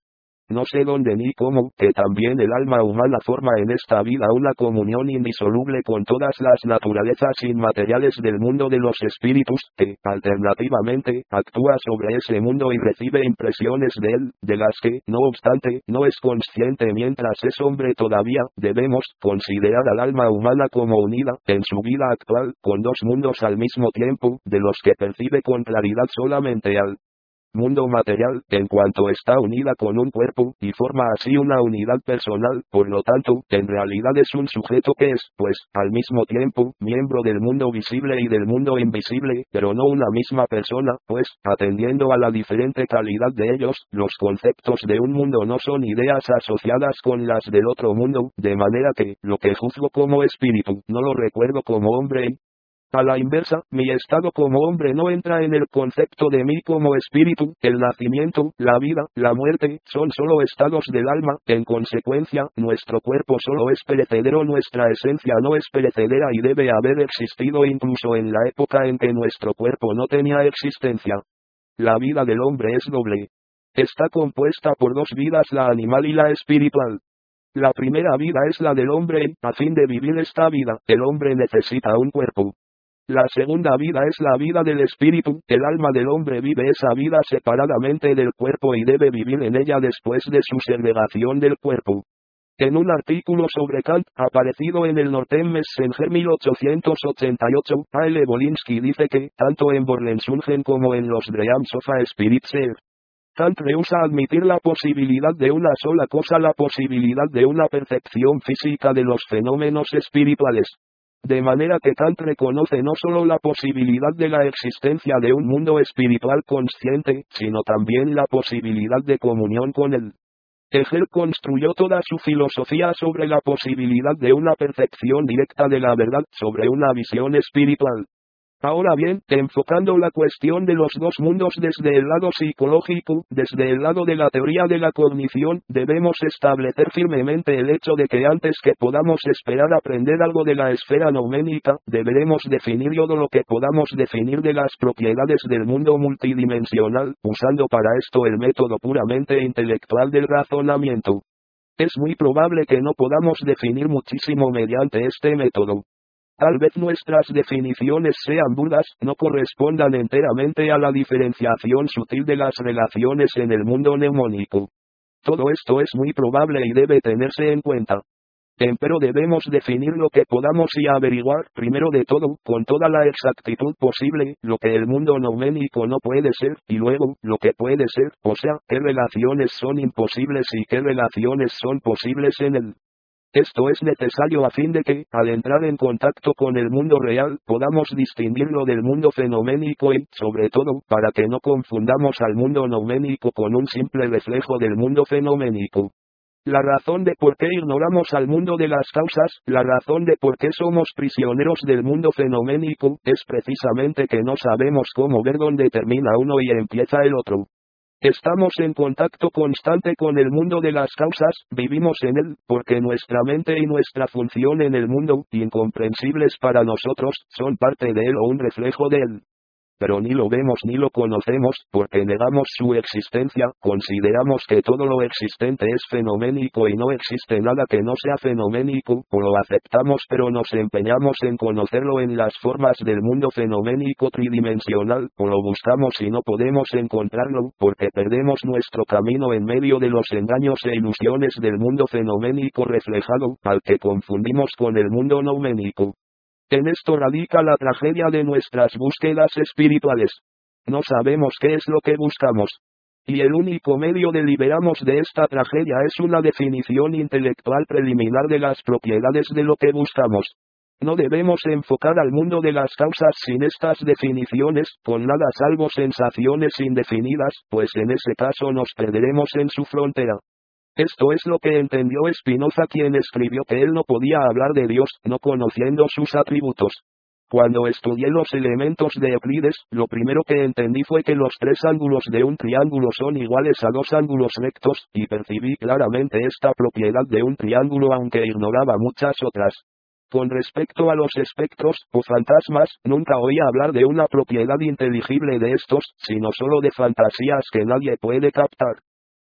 no sé dónde ni cómo, que también el alma humana forma en esta vida una comunión indisoluble con todas las naturalezas inmateriales del mundo de los espíritus, que, alternativamente, actúa sobre ese mundo y recibe impresiones de él, de las que, no obstante, no es consciente mientras es hombre todavía. Debemos considerar al alma humana como unida, en su vida actual, con dos mundos al mismo tiempo, de los que percibe con claridad solamente al mundo material, en cuanto está unida con un cuerpo, y forma así una unidad personal. Por lo tanto, en realidad es un sujeto que es, pues, al mismo tiempo, miembro del mundo visible y del mundo invisible, pero no una misma persona, pues, atendiendo a la diferente calidad de ellos, los conceptos de un mundo no son ideas asociadas con las del otro mundo, de manera que, lo que juzgo como espíritu, no lo recuerdo como hombre. A la inversa, mi estado como hombre no entra en el concepto de mí como espíritu. El nacimiento, la vida, la muerte, son solo estados del alma. En consecuencia, nuestro cuerpo solo es perecedero, nuestra esencia no es perecedera y debe haber existido incluso en la época en que nuestro cuerpo no tenía existencia. La vida del hombre es doble. Está compuesta por dos vidas, la animal y la espiritual. La primera vida es la del hombre y, a fin de vivir esta vida, el hombre necesita un cuerpo. La segunda vida es la vida del espíritu. El alma del hombre vive esa vida separadamente del cuerpo y debe vivir en ella después de su segregación del cuerpo. En un artículo sobre Kant, aparecido en el Northern Messenger mil ochocientos ochenta y ocho, A. L. Bolinsky dice que, tanto en Borlensungen como en los Dreams of a Spirit Self, Kant rehúsa admitir la posibilidad de una sola cosa, la posibilidad de una percepción física de los fenómenos espirituales. De manera que Kant reconoce no solo la posibilidad de la existencia de un mundo espiritual consciente, sino también la posibilidad de comunión con él. Hegel construyó toda su filosofía sobre la posibilidad de una percepción directa de la verdad, sobre una visión espiritual. Ahora bien, enfocando la cuestión de los dos mundos desde el lado psicológico, desde el lado de la teoría de la cognición, debemos establecer firmemente el hecho de que antes que podamos esperar aprender algo de la esfera nouménica, deberemos definir todo lo que podamos definir de las propiedades del mundo multidimensional, usando para esto el método puramente intelectual del razonamiento. Es muy probable que no podamos definir muchísimo mediante este método. Tal vez nuestras definiciones sean burdas, no correspondan enteramente a la diferenciación sutil de las relaciones en el mundo mnemónico. Todo esto es muy probable y debe tenerse en cuenta. Empero debemos definir lo que podamos y averiguar, primero de todo, con toda la exactitud posible, lo que el mundo nouménico no puede ser, y luego, lo que puede ser, o sea, qué relaciones son imposibles y qué relaciones son posibles en él. Esto es necesario a fin de que, al entrar en contacto con el mundo real, podamos distinguirlo del mundo fenoménico y, sobre todo, para que no confundamos al mundo nouménico con un simple reflejo del mundo fenoménico. La razón de por qué ignoramos al mundo de las causas, la razón de por qué somos prisioneros del mundo fenoménico, es precisamente que no sabemos cómo ver dónde termina uno y empieza el otro. Estamos en contacto constante con el mundo de las causas, vivimos en él, porque nuestra mente y nuestra función en el mundo, incomprensibles para nosotros, son parte de él o un reflejo de él. Pero ni lo vemos ni lo conocemos, porque negamos su existencia, consideramos que todo lo existente es fenoménico y no existe nada que no sea fenoménico, o lo aceptamos pero nos empeñamos en conocerlo en las formas del mundo fenoménico tridimensional, o lo buscamos y no podemos encontrarlo, porque perdemos nuestro camino en medio de los engaños e ilusiones del mundo fenoménico reflejado, al que confundimos con el mundo nouménico. En esto radica la tragedia de nuestras búsquedas espirituales. No sabemos qué es lo que buscamos. Y el único medio de liberarnos de esta tragedia es una definición intelectual preliminar de las propiedades de lo que buscamos. No debemos enfocar al mundo de las causas sin estas definiciones, con nada salvo sensaciones indefinidas, pues en ese caso nos perderemos en su frontera. Esto es lo que entendió Spinoza, quien escribió que él no podía hablar de Dios, no conociendo sus atributos. Cuando estudié los elementos de Euclides, lo primero que entendí fue que los tres ángulos de un triángulo son iguales a dos ángulos rectos, y percibí claramente esta propiedad de un triángulo aunque ignoraba muchas otras. Con respecto a los espectros, o fantasmas, nunca oí hablar de una propiedad inteligible de estos, sino solo de fantasías que nadie puede captar.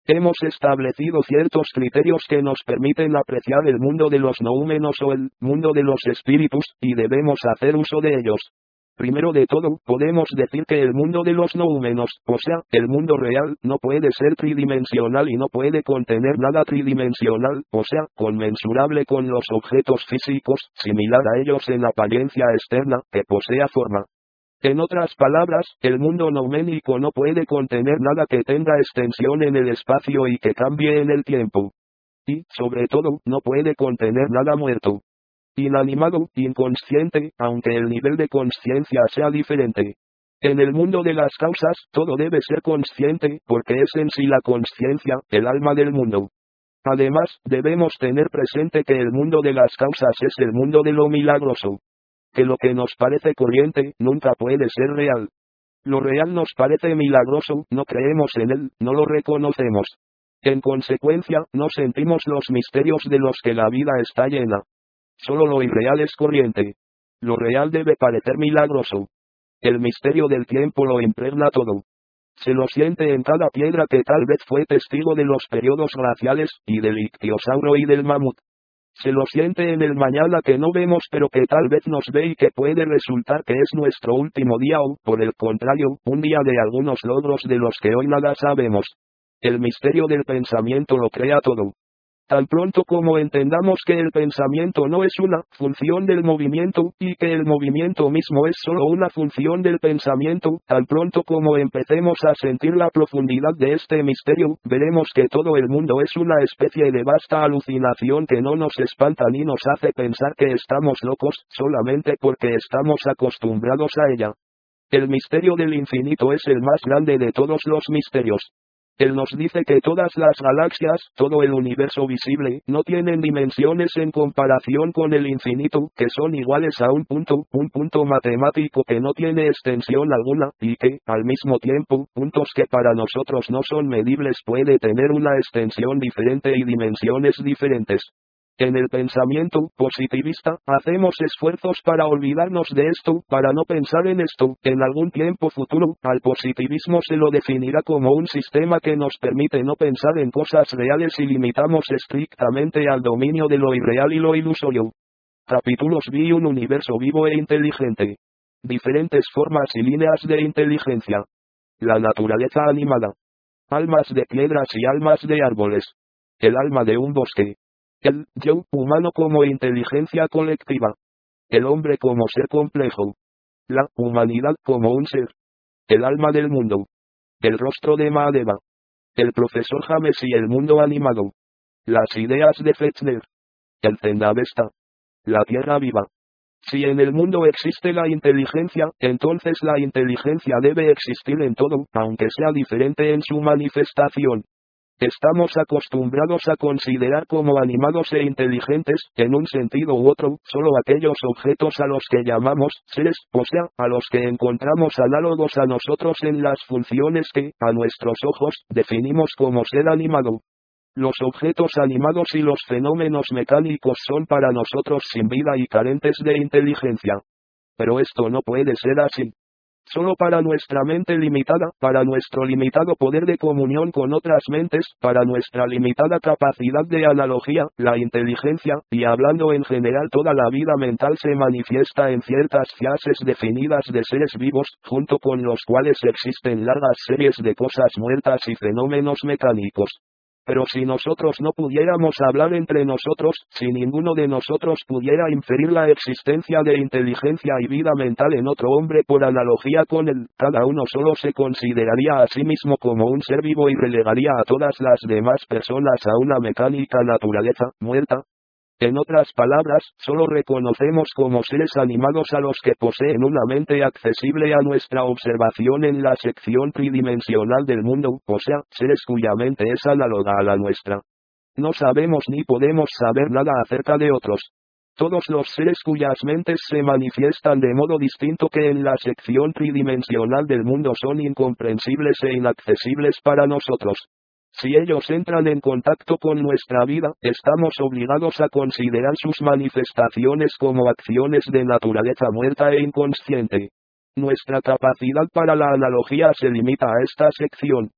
Hemos establecido ciertos criterios que nos permiten apreciar el mundo de los noúmenos o el mundo de los espíritus, y debemos hacer uso de ellos. Primero de todo, podemos decir que el mundo de los noúmenos, o sea, el mundo real, no puede ser tridimensional y no puede contener nada tridimensional, o sea, conmensurable con los objetos físicos, similar a ellos en apariencia externa, que posea forma. En otras palabras, el mundo nouménico no puede contener nada que tenga extensión en el espacio y que cambie en el tiempo. Y, sobre todo, no puede contener nada muerto. Inanimado, inconsciente, aunque el nivel de consciencia sea diferente. En el mundo de las causas, todo debe ser consciente, porque es en sí la consciencia, el alma del mundo. Además, debemos tener presente que el mundo de las causas es el mundo de lo milagroso. Que lo que nos parece corriente, nunca puede ser real. Lo real nos parece milagroso, no creemos en él, no lo reconocemos. En consecuencia, no sentimos los misterios de los que la vida está llena. Solo lo irreal es corriente. Lo real debe parecer milagroso. El misterio del tiempo lo impregna todo. Se lo siente en cada piedra que tal vez fue testigo de los periodos glaciales, y del ictiosauro y del mamut. Se lo siente en el mañana que no vemos pero que tal vez nos ve y que puede resultar que es nuestro último día o, por el contrario, un día de algunos logros de los que hoy nada sabemos. El misterio del pensamiento lo crea todo. Tan pronto como entendamos que el pensamiento no es una función del movimiento, y que el movimiento mismo es solo una función del pensamiento, tan pronto como empecemos a sentir la profundidad de este misterio, veremos que todo el mundo es una especie de vasta alucinación que no nos espanta ni nos hace pensar que estamos locos, solamente porque estamos acostumbrados a ella. El misterio del infinito es el más grande de todos los misterios. Él nos dice que todas las galaxias, todo el universo visible, no tienen dimensiones en comparación con el infinito, que son iguales a un punto, un punto matemático que no tiene extensión alguna, y que, al mismo tiempo, puntos que para nosotros no son medibles puede tener una extensión diferente y dimensiones diferentes. En el pensamiento positivista, hacemos esfuerzos para olvidarnos de esto, para no pensar en esto. En algún tiempo futuro, al positivismo se lo definirá como un sistema que nos permite no pensar en cosas reales y limitamos estrictamente al dominio de lo irreal y lo ilusorio. Capítulos vi un universo vivo e inteligente. Diferentes formas y líneas de inteligencia. La naturaleza animada. Almas de piedras y almas de árboles. El alma de un bosque. El yo humano como inteligencia colectiva. El hombre como ser complejo. La humanidad como un ser. El alma del mundo. El rostro de Mahadeva. El profesor James y el mundo animado. Las ideas de Fechner. El Zendavesta. La tierra viva. Si en el mundo existe la inteligencia, entonces la inteligencia debe existir en todo, aunque sea diferente en su manifestación. Estamos acostumbrados a considerar como animados e inteligentes, en un sentido u otro, solo aquellos objetos a los que llamamos seres, o sea, a los que encontramos análogos a nosotros en las funciones que, a nuestros ojos, definimos como ser animado. Los objetos animados y los fenómenos mecánicos son para nosotros sin vida y carentes de inteligencia. Pero esto no puede ser así. Solo para nuestra mente limitada, para nuestro limitado poder de comunión con otras mentes, para nuestra limitada capacidad de analogía, la inteligencia, y hablando en general toda la vida mental se manifiesta en ciertas fases definidas de seres vivos, junto con los cuales existen largas series de cosas muertas y fenómenos mecánicos. Pero si nosotros no pudiéramos hablar entre nosotros, si ninguno de nosotros pudiera inferir la existencia de inteligencia y vida mental en otro hombre por analogía con él, cada uno solo se consideraría a sí mismo como un ser vivo y relegaría a todas las demás personas a una mecánica naturaleza, muerta. En otras palabras, solo reconocemos como seres animados a los que poseen una mente accesible a nuestra observación en la sección tridimensional del mundo, o sea, seres cuya mente es análoga a la nuestra. No sabemos ni podemos saber nada acerca de otros. Todos los seres cuyas mentes se manifiestan de modo distinto que en la sección tridimensional del mundo son incomprensibles e inaccesibles para nosotros. Si ellos entran en contacto con nuestra vida, estamos obligados a considerar sus manifestaciones como acciones de naturaleza muerta e inconsciente. Nuestra capacidad para la analogía se limita a esta sección.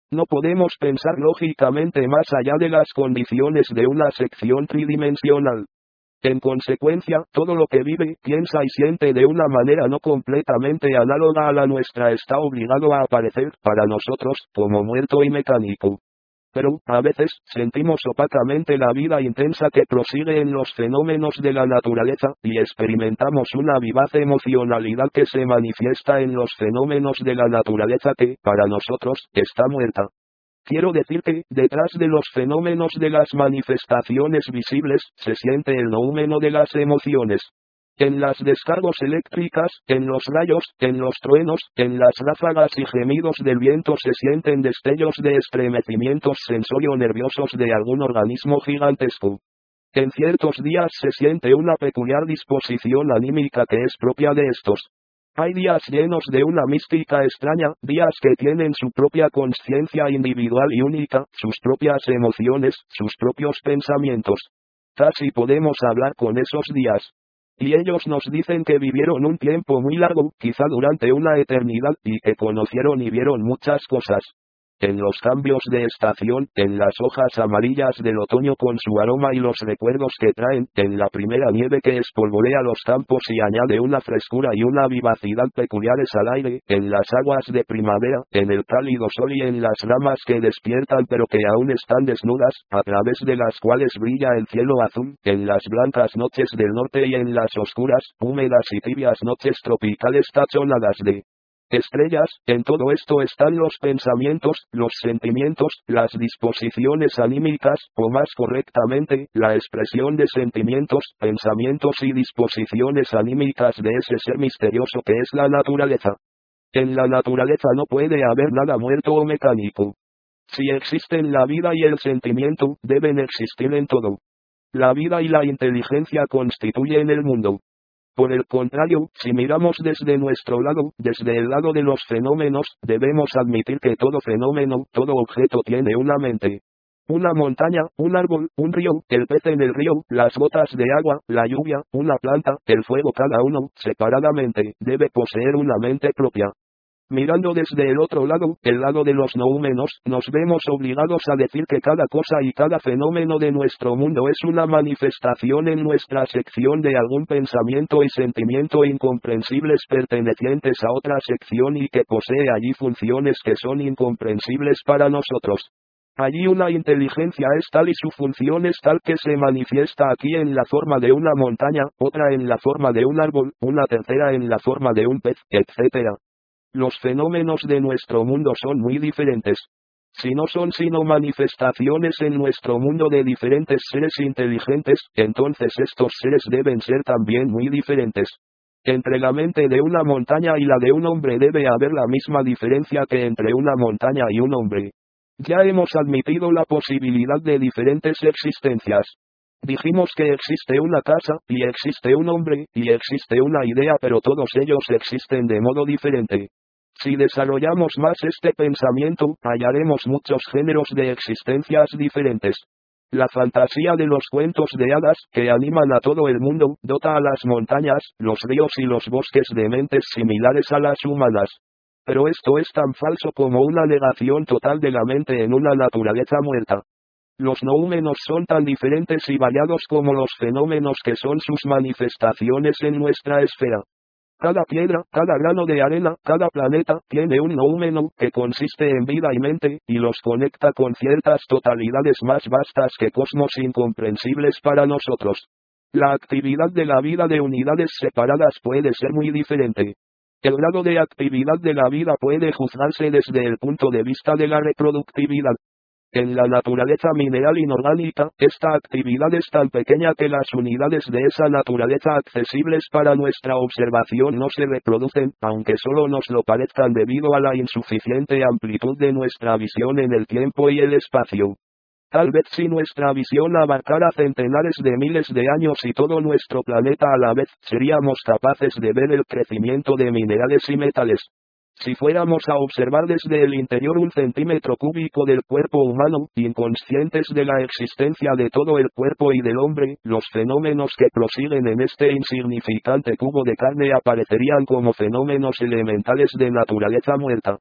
No podemos pensar lógicamente más allá de las condiciones de una sección tridimensional. En consecuencia, todo lo que vive, piensa y siente de una manera no completamente análoga a la nuestra está obligado a aparecer, para nosotros, como muerto y mecánico. Pero, a veces, sentimos opacamente la vida intensa que prosigue en los fenómenos de la naturaleza, y experimentamos una vivaz emocionalidad que se manifiesta en los fenómenos de la naturaleza que, para nosotros, está muerta. Quiero decir que, detrás de los fenómenos de las manifestaciones visibles, se siente el noúmeno de las emociones. En las descargas eléctricas, en los rayos, en los truenos, en las ráfagas y gemidos del viento se sienten destellos de estremecimientos sensorio-nerviosos de algún organismo gigantesco. En ciertos días se siente una peculiar disposición anímica que es propia de estos. Hay días llenos de una mística extraña, días que tienen su propia conciencia individual y única, sus propias emociones, sus propios pensamientos. Casi podemos hablar con esos días. Y ellos nos dicen que vivieron un tiempo muy largo, quizá durante una eternidad, y que conocieron y vieron muchas cosas. En los cambios de estación, en las hojas amarillas del otoño con su aroma y los recuerdos que traen, en la primera nieve que espolvorea los campos y añade una frescura y una vivacidad peculiares al aire, en las aguas de primavera, en el cálido sol y en las ramas que despiertan pero que aún están desnudas, a través de las cuales brilla el cielo azul, en las blancas noches del norte y en las oscuras, húmedas y tibias noches tropicales tachonadas de estrellas. En todo esto están los pensamientos, los sentimientos, las disposiciones anímicas, o más correctamente, la expresión de sentimientos, pensamientos y disposiciones anímicas de ese ser misterioso que es la naturaleza. En la naturaleza no puede haber nada muerto o mecánico. Si existen la vida y el sentimiento, deben existir en todo. La vida y la inteligencia constituyen el mundo. Por el contrario, si miramos desde nuestro lado, desde el lado de los fenómenos, debemos admitir que todo fenómeno, todo objeto tiene una mente. Una montaña, un árbol, un río, el pez en el río, las gotas de agua, la lluvia, una planta, el fuego, cada uno, separadamente, debe poseer una mente propia. Mirando desde el otro lado, el lado de los noúmenos, nos vemos obligados a decir que cada cosa y cada fenómeno de nuestro mundo es una manifestación en nuestra sección de algún pensamiento y sentimiento incomprensibles pertenecientes a otra sección y que posee allí funciones que son incomprensibles para nosotros. Allí una inteligencia es tal y su función es tal que se manifiesta aquí en la forma de una montaña, otra en la forma de un árbol, una tercera en la forma de un pez, etcétera. Los fenómenos de nuestro mundo son muy diferentes. Si no son sino manifestaciones en nuestro mundo de diferentes seres inteligentes, entonces estos seres deben ser también muy diferentes. Entre la mente de una montaña y la de un hombre debe haber la misma diferencia que entre una montaña y un hombre. Ya hemos admitido la posibilidad de diferentes existencias. Dijimos que existe una casa, y existe un hombre, y existe una idea, pero todos ellos existen de modo diferente. Si desarrollamos más este pensamiento, hallaremos muchos géneros de existencias diferentes. La fantasía de los cuentos de hadas, que animan a todo el mundo, dota a las montañas, los ríos y los bosques de mentes similares a las humanas. Pero esto es tan falso como una negación total de la mente en una naturaleza muerta. Los noúmenos son tan diferentes y variados como los fenómenos que son sus manifestaciones en nuestra esfera. Cada piedra, cada grano de arena, cada planeta, tiene un noúmeno, que consiste en vida y mente, y los conecta con ciertas totalidades más vastas que cosmos incomprensibles para nosotros. La actividad de la vida de unidades separadas puede ser muy diferente. El grado de actividad de la vida puede juzgarse desde el punto de vista de la reproductividad. En la naturaleza mineral inorgánica, esta actividad es tan pequeña que las unidades de esa naturaleza accesibles para nuestra observación no se reproducen, aunque solo nos lo parezcan debido a la insuficiente amplitud de nuestra visión en el tiempo y el espacio. Tal vez si nuestra visión abarcara centenares de miles de años y todo nuestro planeta a la vez, seríamos capaces de ver el crecimiento de minerales y metales. Si fuéramos a observar desde el interior un centímetro cúbico del cuerpo humano, inconscientes de la existencia de todo el cuerpo y del hombre, los fenómenos que prosiguen en este insignificante cubo de carne aparecerían como fenómenos elementales de naturaleza muerta.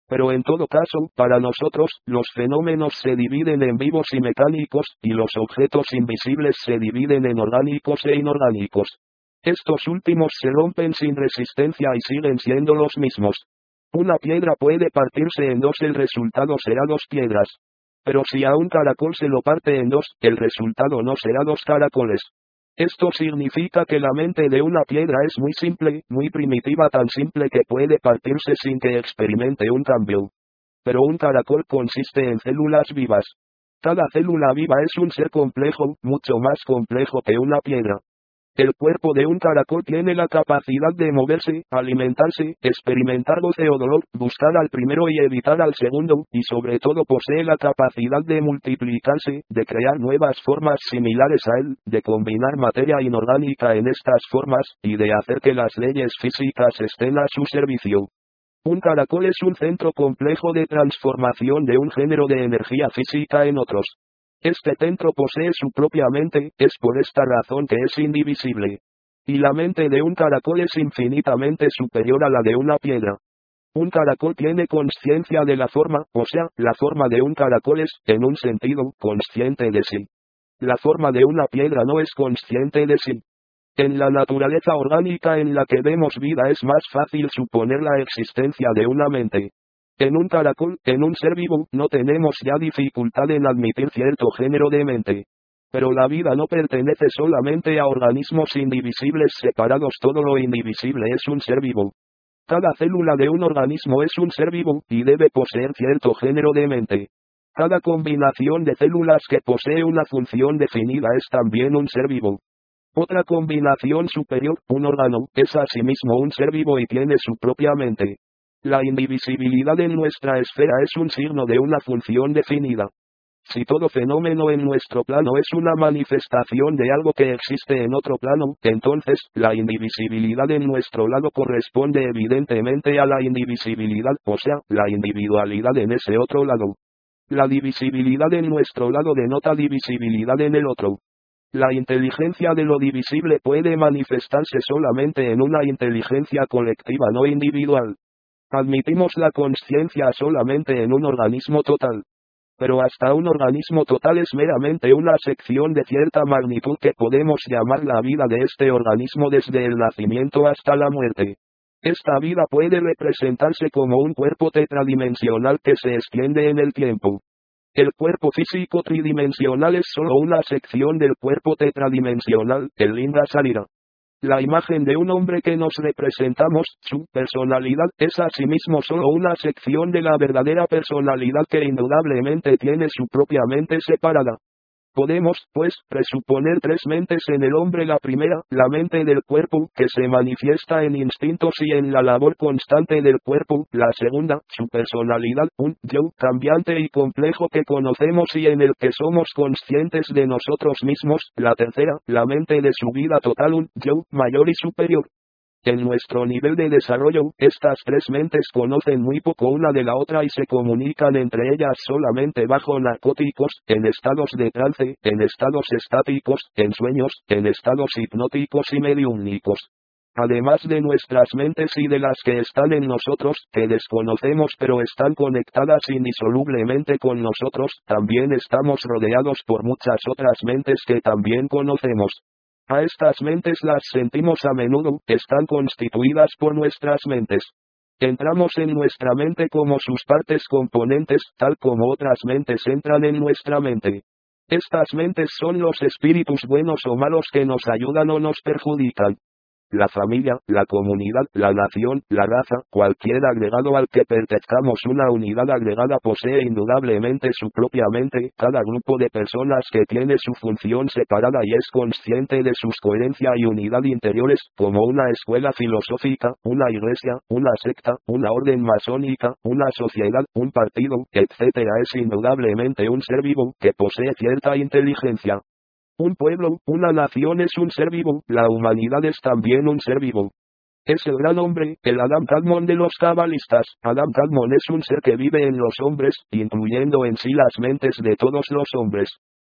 Pero en todo caso, para nosotros, los fenómenos se dividen en vivos y mecánicos, y los objetos invisibles se dividen en orgánicos e inorgánicos. Estos últimos se rompen sin resistencia y siguen siendo los mismos. Una piedra puede partirse en dos, el resultado será dos piedras. Pero si a un caracol se lo parte en dos, el resultado no será dos caracoles. Esto significa que la mente de una piedra es muy simple, muy primitiva, tan simple que puede partirse sin que experimente un cambio. Pero un caracol consiste en células vivas. Cada célula viva es un ser complejo, mucho más complejo que una piedra. El cuerpo de un caracol tiene la capacidad de moverse, alimentarse, experimentar goce o dolor, buscar al primero y evitar al segundo, y sobre todo posee la capacidad de multiplicarse, de crear nuevas formas similares a él, de combinar materia inorgánica en estas formas, y de hacer que las leyes físicas estén a su servicio. Un caracol es un centro complejo de transformación de un género de energía física en otros. Este centro posee su propia mente, es por esta razón que es indivisible. Y la mente de un caracol es infinitamente superior a la de una piedra. Un caracol tiene consciencia de la forma, o sea, la forma de un caracol es, en un sentido, consciente de sí. La forma de una piedra no es consciente de sí. En la naturaleza orgánica en la que vemos vida es más fácil suponer la existencia de una mente. En un caracol, en un ser vivo, no tenemos ya dificultad en admitir cierto género de mente. Pero la vida no pertenece solamente a organismos indivisibles separados, todo lo indivisible es un ser vivo. Cada célula de un organismo es un ser vivo, y debe poseer cierto género de mente. Cada combinación de células que posee una función definida es también un ser vivo. Otra combinación superior, un órgano, es asimismo un ser vivo y tiene su propia mente. La indivisibilidad en nuestra esfera es un signo de una función definida. Si todo fenómeno en nuestro plano es una manifestación de algo que existe en otro plano, entonces, la indivisibilidad en nuestro lado corresponde evidentemente a la indivisibilidad, o sea, la individualidad en ese otro lado. La divisibilidad en nuestro lado denota divisibilidad en el otro. La inteligencia de lo divisible puede manifestarse solamente en una inteligencia colectiva no individual. Admitimos la consciencia solamente en un organismo total. Pero hasta un organismo total es meramente una sección de cierta magnitud que podemos llamar la vida de este organismo desde el nacimiento hasta la muerte. Esta vida puede representarse como un cuerpo tetradimensional que se extiende en el tiempo. El cuerpo físico tridimensional es solo una sección del cuerpo tetradimensional, el Linga Sarira. La imagen de un hombre que nos representamos, su personalidad, es asimismo solo una sección de la verdadera personalidad que indudablemente tiene su propia mente separada. Podemos, pues, presuponer tres mentes en el hombre: la primera, la mente del cuerpo, que se manifiesta en instintos y en la labor constante del cuerpo; la segunda, su personalidad, un yo cambiante y complejo que conocemos y en el que somos conscientes de nosotros mismos; la tercera, la mente de su vida total, un yo mayor y superior. En nuestro nivel de desarrollo, estas tres mentes conocen muy poco una de la otra y se comunican entre ellas solamente bajo narcóticos, en estados de trance, en estados estáticos, en sueños, en estados hipnóticos y mediúmnicos. Además de nuestras mentes y de las que están en nosotros, que desconocemos pero están conectadas indisolublemente con nosotros, también estamos rodeados por muchas otras mentes que también conocemos. A estas mentes las sentimos a menudo, están constituidas por nuestras mentes. Entramos en nuestra mente como sus partes componentes, tal como otras mentes entran en nuestra mente. Estas mentes son los espíritus buenos o malos que nos ayudan o nos perjudican. La familia, la comunidad, la nación, la raza, cualquier agregado al que pertenezcamos, una unidad agregada posee indudablemente su propia mente. Cada grupo de personas que tiene su función separada y es consciente de sus coherencia y unidad interiores, como una escuela filosófica, una iglesia, una secta, una orden masónica, una sociedad, un partido, etcétera, es indudablemente un ser vivo que posee cierta inteligencia. Un pueblo, una nación es un ser vivo, la humanidad es también un ser vivo. Es el gran hombre, el Adam Kadmon de los cabalistas. Adam Kadmon es un ser que vive en los hombres, incluyendo en sí las mentes de todos los hombres.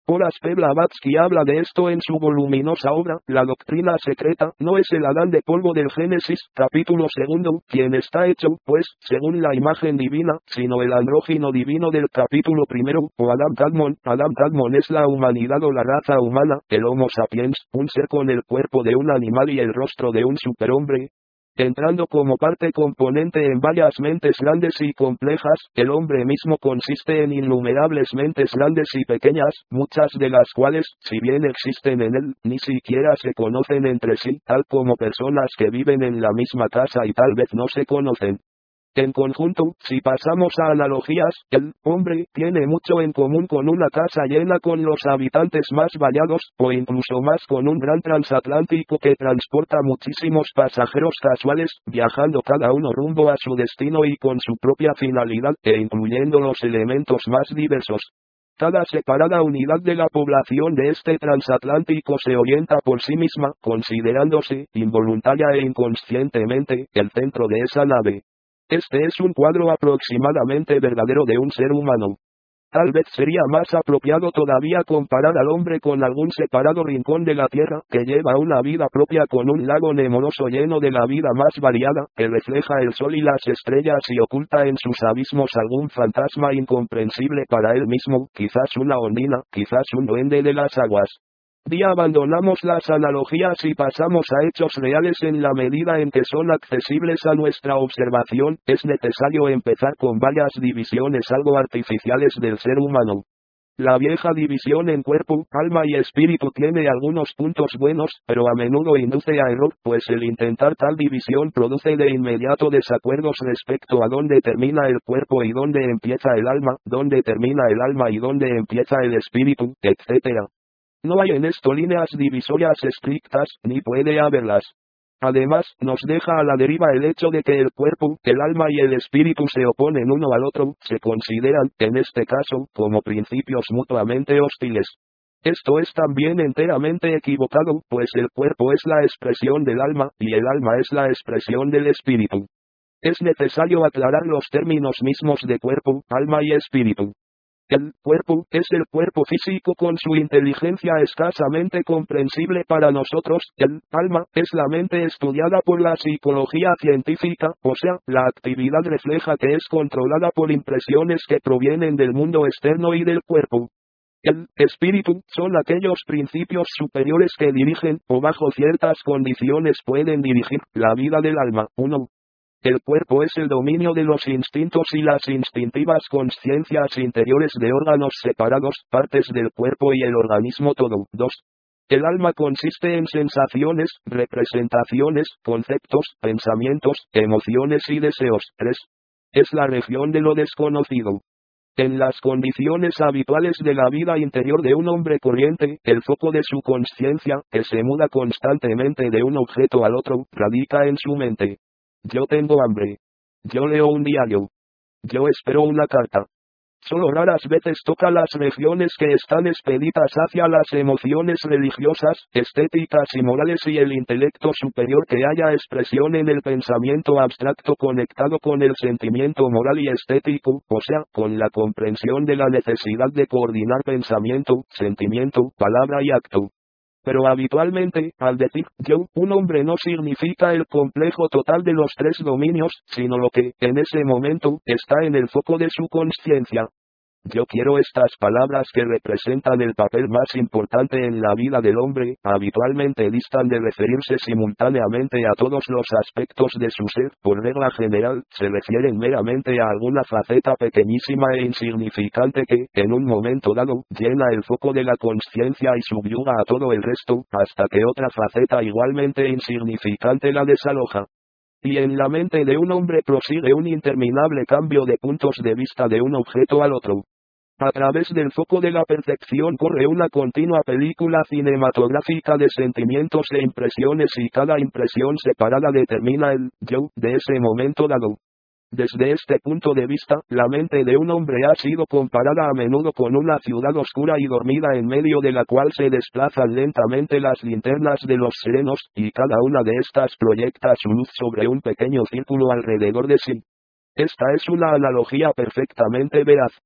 Horace P. Blavatsky habla de esto en su voluminosa obra, La doctrina secreta. No es el Adán de polvo del Génesis, capítulo segundo, quien está hecho, pues, según la imagen divina, sino el andrógino divino del capítulo primero, o Adam Kadmon. Adam Kadmon es la humanidad o la raza humana, el Homo sapiens, un ser con el cuerpo de un animal y el rostro de un superhombre. Entrando como parte componente en varias mentes grandes y complejas, el hombre mismo consiste en innumerables mentes grandes y pequeñas, muchas de las cuales, si bien existen en él, ni siquiera se conocen entre sí, tal como personas que viven en la misma casa y tal vez no se conocen. En conjunto, si pasamos a analogías, el hombre tiene mucho en común con una casa llena con los habitantes más variados, o incluso más con un gran transatlántico que transporta muchísimos pasajeros casuales, viajando cada uno rumbo a su destino y con su propia finalidad, e incluyendo los elementos más diversos. Cada separada unidad de la población de este transatlántico se orienta por sí misma, considerándose, involuntaria e inconscientemente, el centro de esa nave. Este es un cuadro aproximadamente verdadero de un ser humano. Tal vez sería más apropiado todavía comparar al hombre con algún separado rincón de la Tierra, que lleva una vida propia con un lago nemoroso lleno de la vida más variada, que refleja el sol y las estrellas y oculta en sus abismos algún fantasma incomprensible para él mismo, quizás una ondina, quizás un duende de las aguas. Día abandonamos las analogías y pasamos a hechos reales en la medida en que son accesibles a nuestra observación. Es necesario empezar con varias divisiones algo artificiales del ser humano. La vieja división en cuerpo, alma y espíritu tiene algunos puntos buenos, pero a menudo induce a error, pues el intentar tal división produce de inmediato desacuerdos respecto a dónde termina el cuerpo y dónde empieza el alma, dónde termina el alma y dónde empieza el espíritu, etcétera. No hay en esto líneas divisorias estrictas, ni puede haberlas. Además, nos deja a la deriva el hecho de que el cuerpo, el alma y el espíritu se oponen uno al otro, se consideran, en este caso, como principios mutuamente hostiles. Esto es también enteramente equivocado, pues el cuerpo es la expresión del alma, y el alma es la expresión del espíritu. Es necesario aclarar los términos mismos de cuerpo, alma y espíritu. El cuerpo es el cuerpo físico con su inteligencia escasamente comprensible para nosotros. El alma es la mente estudiada por la psicología científica, o sea, la actividad refleja que es controlada por impresiones que provienen del mundo externo y del cuerpo. El espíritu son aquellos principios superiores que dirigen, o bajo ciertas condiciones pueden dirigir, la vida del alma. uno. El cuerpo es el dominio de los instintos y las instintivas consciencias interiores de órganos separados, partes del cuerpo y el organismo todo. dos. El alma consiste en sensaciones, representaciones, conceptos, pensamientos, emociones y deseos. tres. Es la región de lo desconocido. En las condiciones habituales de la vida interior de un hombre corriente, el foco de su consciencia, que se muda constantemente de un objeto al otro, radica en su mente. Yo tengo hambre. Yo leo un diario. Yo espero una carta. Solo raras veces toca las regiones que están expeditas hacia las emociones religiosas, estéticas y morales y el intelecto superior que haya expresión en el pensamiento abstracto conectado con el sentimiento moral y estético, o sea, con la comprensión de la necesidad de coordinar pensamiento, sentimiento, palabra y acto. Pero habitualmente, al decir yo, un hombre no significa el complejo total de los tres dominios, sino lo que, en ese momento, está en el foco de su conciencia. Yo quiero estas palabras que representan el papel más importante en la vida del hombre, habitualmente distan de referirse simultáneamente a todos los aspectos de su ser, por regla general, se refieren meramente a alguna faceta pequeñísima e insignificante que, en un momento dado, llena el foco de la conciencia y subyuga a todo el resto, hasta que otra faceta igualmente insignificante la desaloja. Y en la mente de un hombre prosigue un interminable cambio de puntos de vista de un objeto al otro. A través del foco de la percepción corre una continua película cinematográfica de sentimientos e impresiones y cada impresión separada determina el yo de ese momento dado. Desde este punto de vista, la mente de un hombre ha sido comparada a menudo con una ciudad oscura y dormida en medio de la cual se desplazan lentamente las linternas de los serenos, y cada una de estas proyecta su luz sobre un pequeño círculo alrededor de sí. Esta es una analogía perfectamente veraz.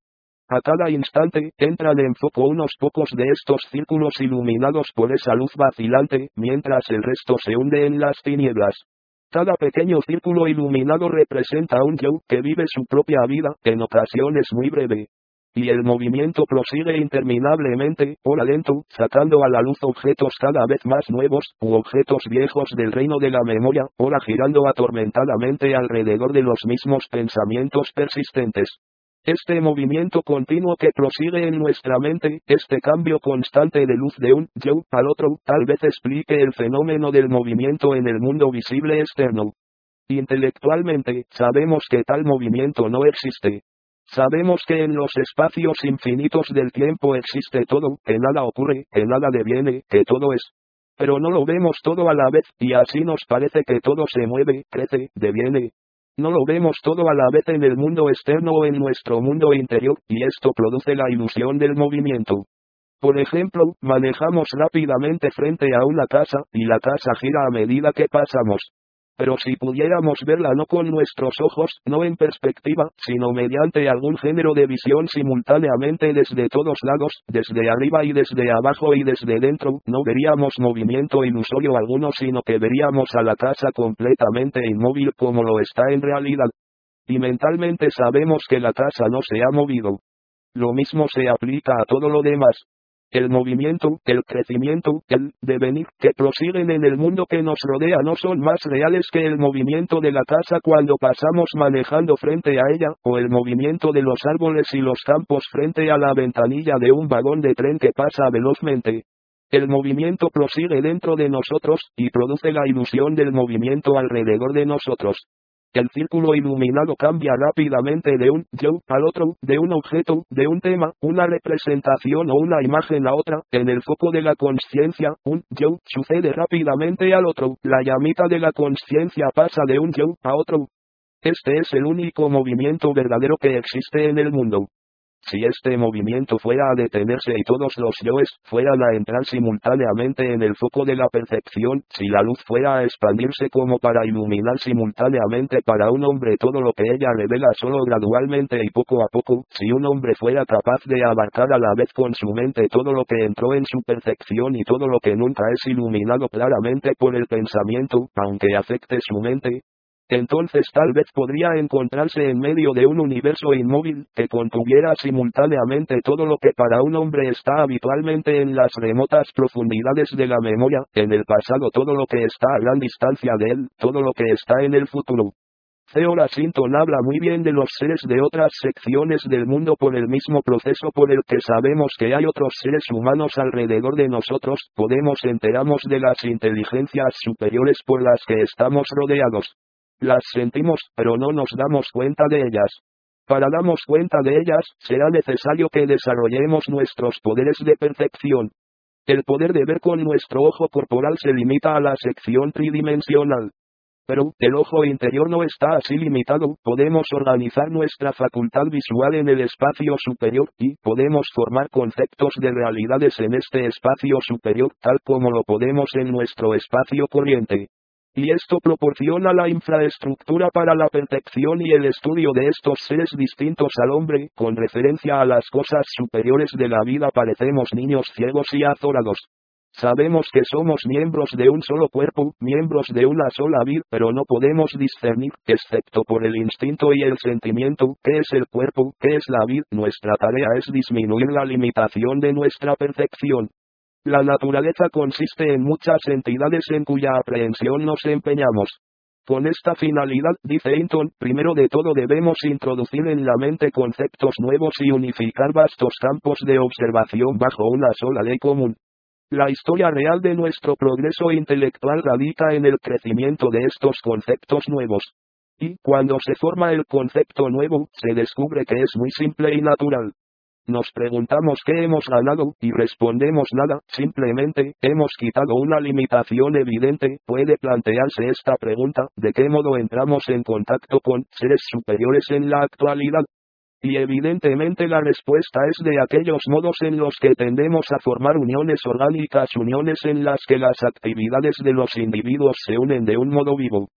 A cada instante, entran en foco unos pocos de estos círculos iluminados por esa luz vacilante, mientras el resto se hunde en las tinieblas. Cada pequeño círculo iluminado representa a un yo que vive su propia vida, en ocasiones muy breve. Y el movimiento prosigue interminablemente, ora lento, sacando a la luz objetos cada vez más nuevos, u objetos viejos del reino de la memoria, ora girando atormentadamente alrededor de los mismos pensamientos persistentes. Este movimiento continuo que prosigue en nuestra mente, este cambio constante de luz de un yo al otro, tal vez explique el fenómeno del movimiento en el mundo visible externo. Intelectualmente, sabemos que tal movimiento no existe. Sabemos que en los espacios infinitos del tiempo existe todo, que nada ocurre, que nada deviene, que todo es. Pero no lo vemos todo a la vez, y así nos parece que todo se mueve, crece, deviene. No lo vemos todo a la vez en el mundo externo o en nuestro mundo interior, y esto produce la ilusión del movimiento. Por ejemplo, manejamos rápidamente frente a una casa, y la casa gira a medida que pasamos. Pero si pudiéramos verla no con nuestros ojos, no en perspectiva, sino mediante algún género de visión simultáneamente desde todos lados, desde arriba y desde abajo y desde dentro, no veríamos movimiento ilusorio alguno, sino que veríamos a la casa completamente inmóvil como lo está en realidad. Y mentalmente sabemos que la casa no se ha movido. Lo mismo se aplica a todo lo demás. El movimiento, el crecimiento, el devenir que prosiguen en el mundo que nos rodea no son más reales que el movimiento de la casa cuando pasamos manejando frente a ella, o el movimiento de los árboles y los campos frente a la ventanilla de un vagón de tren que pasa velozmente. El movimiento prosigue dentro de nosotros, y produce la ilusión del movimiento alrededor de nosotros. El círculo iluminado cambia rápidamente de un yo al otro, de un objeto, de un tema, una representación o una imagen a otra. En el foco de la consciencia, un yo sucede rápidamente al otro. La llamita de la consciencia pasa de un yo a otro. Este es el único movimiento verdadero que existe en el mundo. Si este movimiento fuera a detenerse y todos los yoes fueran a entrar simultáneamente en el foco de la percepción, si la luz fuera a expandirse como para iluminar simultáneamente para un hombre todo lo que ella revela solo gradualmente y poco a poco, si un hombre fuera capaz de abarcar a la vez con su mente todo lo que entró en su percepción y todo lo que nunca es iluminado claramente por el pensamiento, aunque afecte su mente, entonces tal vez podría encontrarse en medio de un universo inmóvil, que contuviera simultáneamente todo lo que para un hombre está habitualmente en las remotas profundidades de la memoria, en el pasado todo lo que está a gran distancia de él, todo lo que está en el futuro. Theodor Sinton habla muy bien de los seres de otras secciones del mundo por el mismo proceso por el que sabemos que hay otros seres humanos alrededor de nosotros, podemos enterarnos de las inteligencias superiores por las que estamos rodeados. Las sentimos, pero no nos damos cuenta de ellas. Para darnos cuenta de ellas, será necesario que desarrollemos nuestros poderes de percepción. El poder de ver con nuestro ojo corporal se limita a la sección tridimensional. Pero, el ojo interior no está así limitado, podemos organizar nuestra facultad visual en el espacio superior, y podemos formar conceptos de realidades en este espacio superior, tal como lo podemos en nuestro espacio corriente. Y esto proporciona la infraestructura para la percepción y el estudio de estos seres distintos al hombre. Con referencia a las cosas superiores de la vida parecemos niños ciegos y azorados. Sabemos que somos miembros de un solo cuerpo, miembros de una sola vida, pero no podemos discernir, excepto por el instinto y el sentimiento, qué es el cuerpo, qué es la vida. Nuestra tarea es disminuir la limitación de nuestra percepción. La naturaleza consiste en muchas entidades en cuya aprehensión nos empeñamos. Con esta finalidad, dice Hinton, primero de todo debemos introducir en la mente conceptos nuevos y unificar vastos campos de observación bajo una sola ley común. La historia real de nuestro progreso intelectual radica en el crecimiento de estos conceptos nuevos. Y, cuando se forma el concepto nuevo, se descubre que es muy simple y natural. Nos preguntamos qué hemos ganado, y respondemos nada, simplemente, hemos quitado una limitación evidente. Puede plantearse esta pregunta, ¿de qué modo entramos en contacto con seres superiores en la actualidad? Y evidentemente la respuesta es de aquellos modos en los que tendemos a formar uniones orgánicas, uniones en las que las actividades de los individuos se unen de un modo vivo.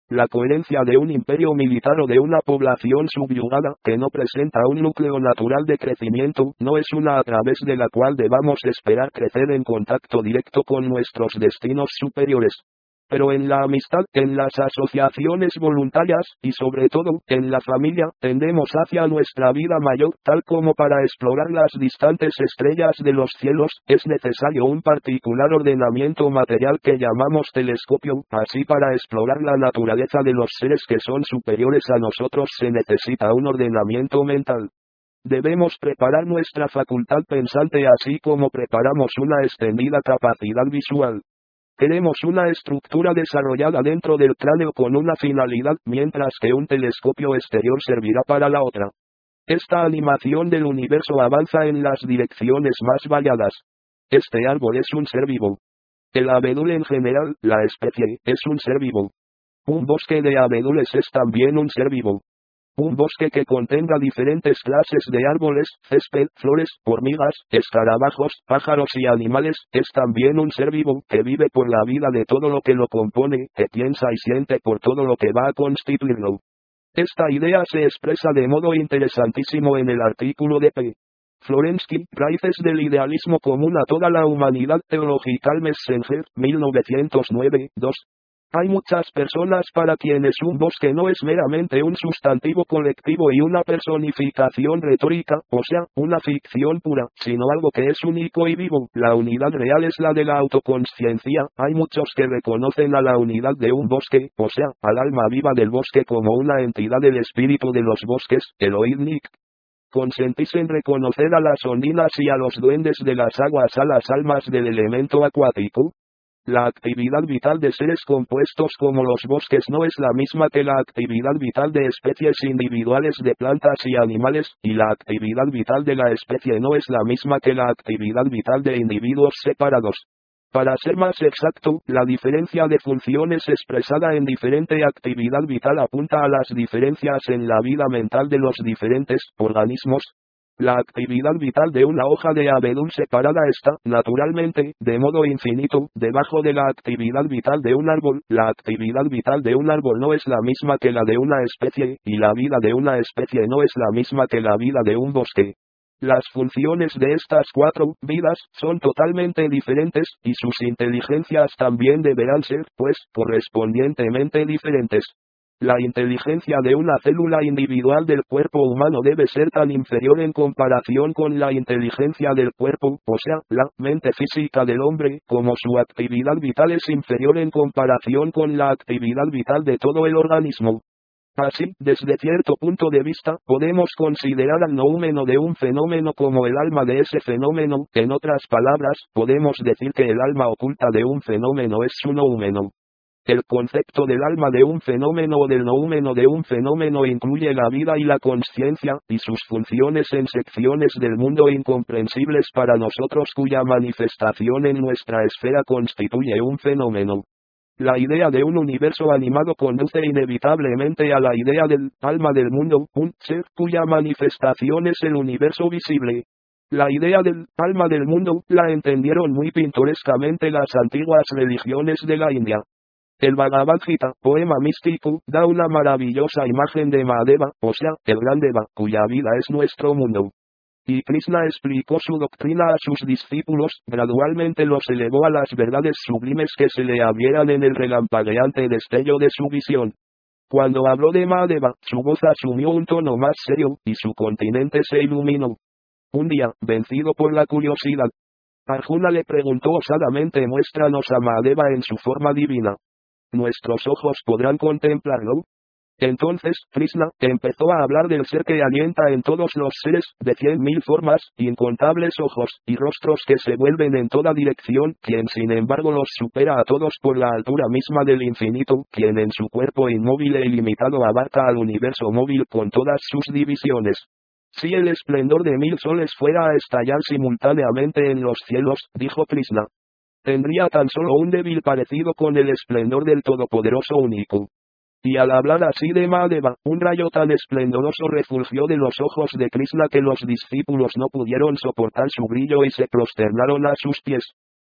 La coherencia de un imperio militar o de una población subyugada, que no presenta un núcleo natural de crecimiento, no es una a través de la cual debamos esperar crecer en contacto directo con nuestros destinos superiores. Pero en la amistad, en las asociaciones voluntarias, y sobre todo, en la familia, tendemos hacia nuestra vida mayor, tal como para explorar las distantes estrellas de los cielos, es necesario un particular ordenamiento material que llamamos telescopio, así para explorar la naturaleza de los seres que son superiores a nosotros se necesita un ordenamiento mental. Debemos preparar nuestra facultad pensante así como preparamos una extendida capacidad visual. Queremos una estructura desarrollada dentro del cráneo con una finalidad, mientras que un telescopio exterior servirá para la otra. Esta animación del universo avanza en las direcciones más variadas. Este árbol es un ser vivo. El abedul en general, la especie, es un ser vivo. Un bosque de abedules es también un ser vivo. Un bosque que contenga diferentes clases de árboles, césped, flores, hormigas, escarabajos, pájaros y animales, es también un ser vivo que vive por la vida de todo lo que lo compone, que piensa y siente por todo lo que va a constituirlo. Esta idea se expresa de modo interesantísimo en el artículo de P. Florensky, Raíces del idealismo común a toda la humanidad, Theological Messenger, mil novecientos nueve, dos. Hay muchas personas para quienes un bosque no es meramente un sustantivo colectivo y una personificación retórica, o sea, una ficción pura, sino algo que es único y vivo. La unidad real es la de la autoconsciencia. Hay muchos que reconocen a la unidad de un bosque, o sea, al alma viva del bosque como una entidad del espíritu de los bosques, Elohim Nick. Consentís en reconocer a las ondinas y a los duendes de las aguas a las almas del elemento acuático. La actividad vital de seres compuestos como los bosques no es la misma que la actividad vital de especies individuales de plantas y animales, y la actividad vital de la especie no es la misma que la actividad vital de individuos separados. Para ser más exacto, la diferencia de funciones expresada en diferente actividad vital apunta a las diferencias en la vida mental de los diferentes organismos. La actividad vital de una hoja de abedul separada está, naturalmente, de modo infinito, debajo de la actividad vital de un árbol. La actividad vital de un árbol no es la misma que la de una especie, y la vida de una especie no es la misma que la vida de un bosque. Las funciones de estas cuatro vidas son totalmente diferentes, y sus inteligencias también deberán ser, pues, correspondientemente diferentes. La inteligencia de una célula individual del cuerpo humano debe ser tan inferior en comparación con la inteligencia del cuerpo, o sea, la mente física del hombre, como su actividad vital es inferior en comparación con la actividad vital de todo el organismo. Así, desde cierto punto de vista, podemos considerar al noúmeno de un fenómeno como el alma de ese fenómeno. En otras palabras, podemos decir que el alma oculta de un fenómeno es su noúmeno. El concepto del alma de un fenómeno o del noúmeno de un fenómeno incluye la vida y la consciencia, y sus funciones en secciones del mundo incomprensibles para nosotros cuya manifestación en nuestra esfera constituye un fenómeno. La idea de un universo animado conduce inevitablemente a la idea del alma del mundo, un ser cuya manifestación es el universo visible. La idea del alma del mundo la entendieron muy pintorescamente las antiguas religiones de la India. El Bhagavad Gita, poema místico, da una maravillosa imagen de Mahadeva, o sea, el gran Deva, cuya vida es nuestro mundo. Y Krishna explicó su doctrina a sus discípulos, gradualmente los elevó a las verdades sublimes que se le abrieran en el relampagueante destello de su visión. Cuando habló de Mahadeva, su voz asumió un tono más serio, y su continente se iluminó. Un día, vencido por la curiosidad, Arjuna le preguntó osadamente: muéstranos a Mahadeva en su forma divina. ¿Nuestros ojos podrán contemplarlo? Entonces, Krishna empezó a hablar del ser que alienta en todos los seres, de cien mil formas, incontables ojos, y rostros que se vuelven en toda dirección, quien sin embargo los supera a todos por la altura misma del infinito, quien en su cuerpo inmóvil e ilimitado abarca al universo móvil con todas sus divisiones. Si el esplendor de mil soles fuera a estallar simultáneamente en los cielos, dijo Krishna, tendría tan solo un débil parecido con el esplendor del Todopoderoso único. Y al hablar así de Mahadeva, un rayo tan esplendoroso refulgió de los ojos de Krishna que los discípulos no pudieron soportar su brillo y se prosternaron a sus pies.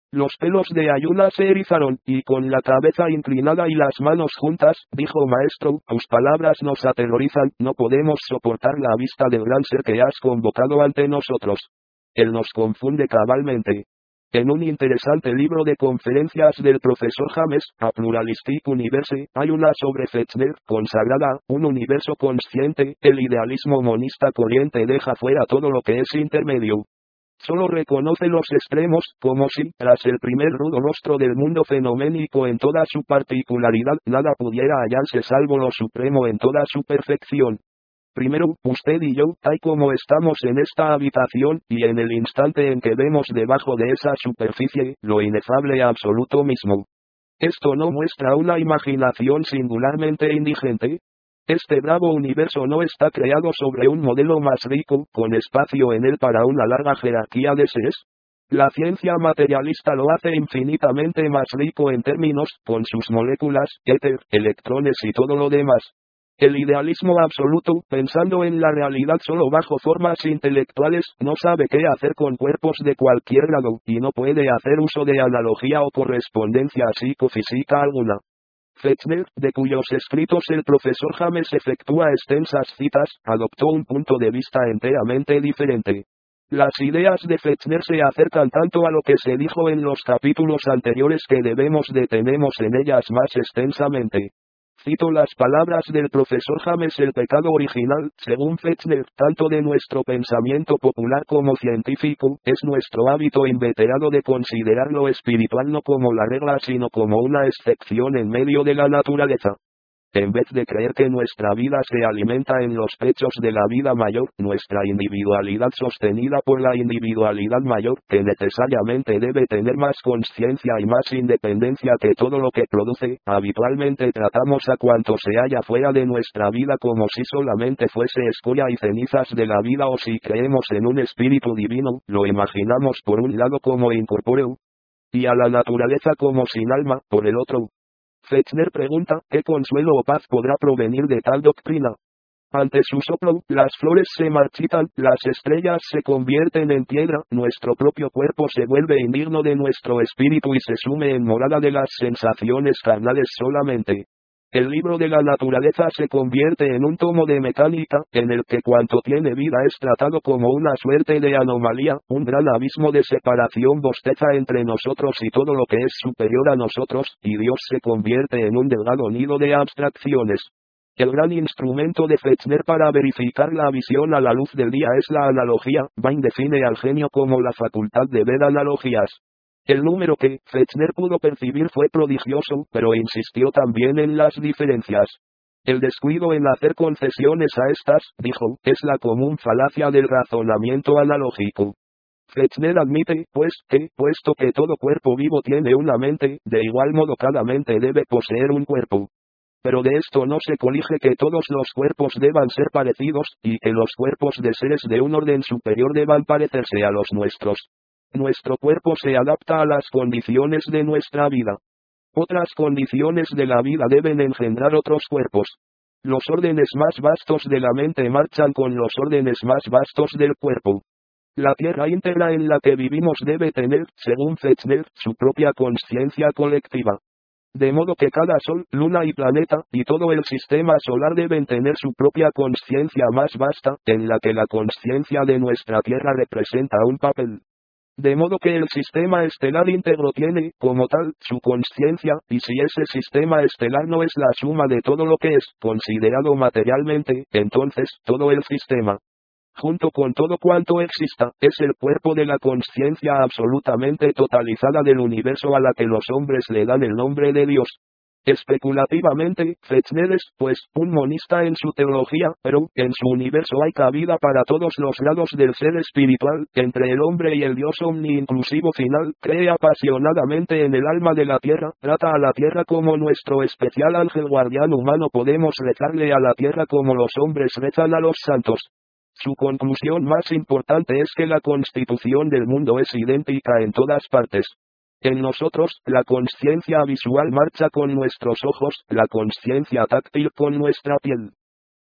Los pelos de Ayuna se erizaron, y con la cabeza inclinada y las manos juntas, dijo: Maestro, tus palabras nos aterrorizan, no podemos soportar la vista del gran ser que has convocado ante nosotros. Él nos confunde cabalmente. En un interesante libro de conferencias del profesor James, A Pluralistic Universe, hay una sobre Fechner, consagrada, un universo consciente. El idealismo monista corriente deja fuera todo lo que es intermedio. Solo reconoce los extremos, como si, tras el primer rudo rostro del mundo fenoménico en toda su particularidad, nada pudiera hallarse salvo lo supremo en toda su perfección. Primero, usted y yo, tal como estamos en esta habitación, y en el instante en que vemos debajo de esa superficie, lo inefable absoluto mismo. ¿Esto no muestra una imaginación singularmente indigente? Este bravo universo no está creado sobre un modelo más rico, con espacio en él para una larga jerarquía de seres. La ciencia materialista lo hace infinitamente más rico en términos, con sus moléculas, éter, electrones y todo lo demás. El idealismo absoluto, pensando en la realidad solo bajo formas intelectuales, no sabe qué hacer con cuerpos de cualquier grado, y no puede hacer uso de analogía o correspondencia psicofísica alguna. Fechner, de cuyos escritos el profesor James efectúa extensas citas, adoptó un punto de vista enteramente diferente. Las ideas de Fechner se acercan tanto a lo que se dijo en los capítulos anteriores que debemos detenernos en ellas más extensamente. Cito las palabras del profesor James: el pecado original, según Fechner, tanto de nuestro pensamiento popular como científico, es nuestro hábito inveterado de considerar lo espiritual no como la regla sino como una excepción en medio de la naturaleza. En vez de creer que nuestra vida se alimenta en los pechos de la vida mayor, nuestra individualidad sostenida por la individualidad mayor, que necesariamente debe tener más conciencia y más independencia que todo lo que produce, habitualmente tratamos a cuanto se halla fuera de nuestra vida como si solamente fuese escoria y cenizas de la vida, o si creemos en un espíritu divino, lo imaginamos por un lado como incorpóreo, y a la naturaleza como sin alma, por el otro. Fechner pregunta: ¿qué consuelo o paz podrá provenir de tal doctrina? Ante su soplo, las flores se marchitan, las estrellas se convierten en piedra, nuestro propio cuerpo se vuelve indigno de nuestro espíritu y se sume en morada de las sensaciones carnales solamente. El libro de la naturaleza se convierte en un tomo de mecánica, en el que cuanto tiene vida es tratado como una suerte de anomalía, un gran abismo de separación bosteza entre nosotros y todo lo que es superior a nosotros, y Dios se convierte en un delgado nido de abstracciones. El gran instrumento de Fechner para verificar la visión a la luz del día es la analogía. Bain define al genio como la facultad de ver analogías. El número que Fechner pudo percibir fue prodigioso, pero insistió también en las diferencias. El descuido en hacer concesiones a estas, dijo, es la común falacia del razonamiento analógico. Fechner admite, pues, que, puesto que todo cuerpo vivo tiene una mente, de igual modo cada mente debe poseer un cuerpo. Pero de esto no se colige que todos los cuerpos deban ser parecidos, y que los cuerpos de seres de un orden superior deban parecerse a los nuestros. Nuestro cuerpo se adapta a las condiciones de nuestra vida. Otras condiciones de la vida deben engendrar otros cuerpos. Los órdenes más vastos de la mente marchan con los órdenes más vastos del cuerpo. La tierra íntegra en la que vivimos debe tener, según Fechner, su propia conciencia colectiva. De modo que cada sol, luna y planeta, y todo el sistema solar deben tener su propia conciencia más vasta, en la que la conciencia de nuestra tierra representa un papel. De modo que el sistema estelar íntegro tiene, como tal, su conciencia, y si ese sistema estelar no es la suma de todo lo que es, considerado materialmente, entonces, todo el sistema, junto con todo cuanto exista, es el cuerpo de la conciencia absolutamente totalizada del universo a la que los hombres le dan el nombre de Dios. Especulativamente, Fechner es, pues, un monista en su teología, pero, en su universo hay cabida para todos los grados del ser espiritual, entre el hombre y el Dios omni-inclusivo final, cree apasionadamente en el alma de la tierra, trata a la tierra como nuestro especial ángel guardián humano, podemos rezarle a la tierra como los hombres rezan a los santos. Su conclusión más importante es que la constitución del mundo es idéntica en todas partes. En nosotros, la conciencia visual marcha con nuestros ojos, la conciencia táctil con nuestra piel.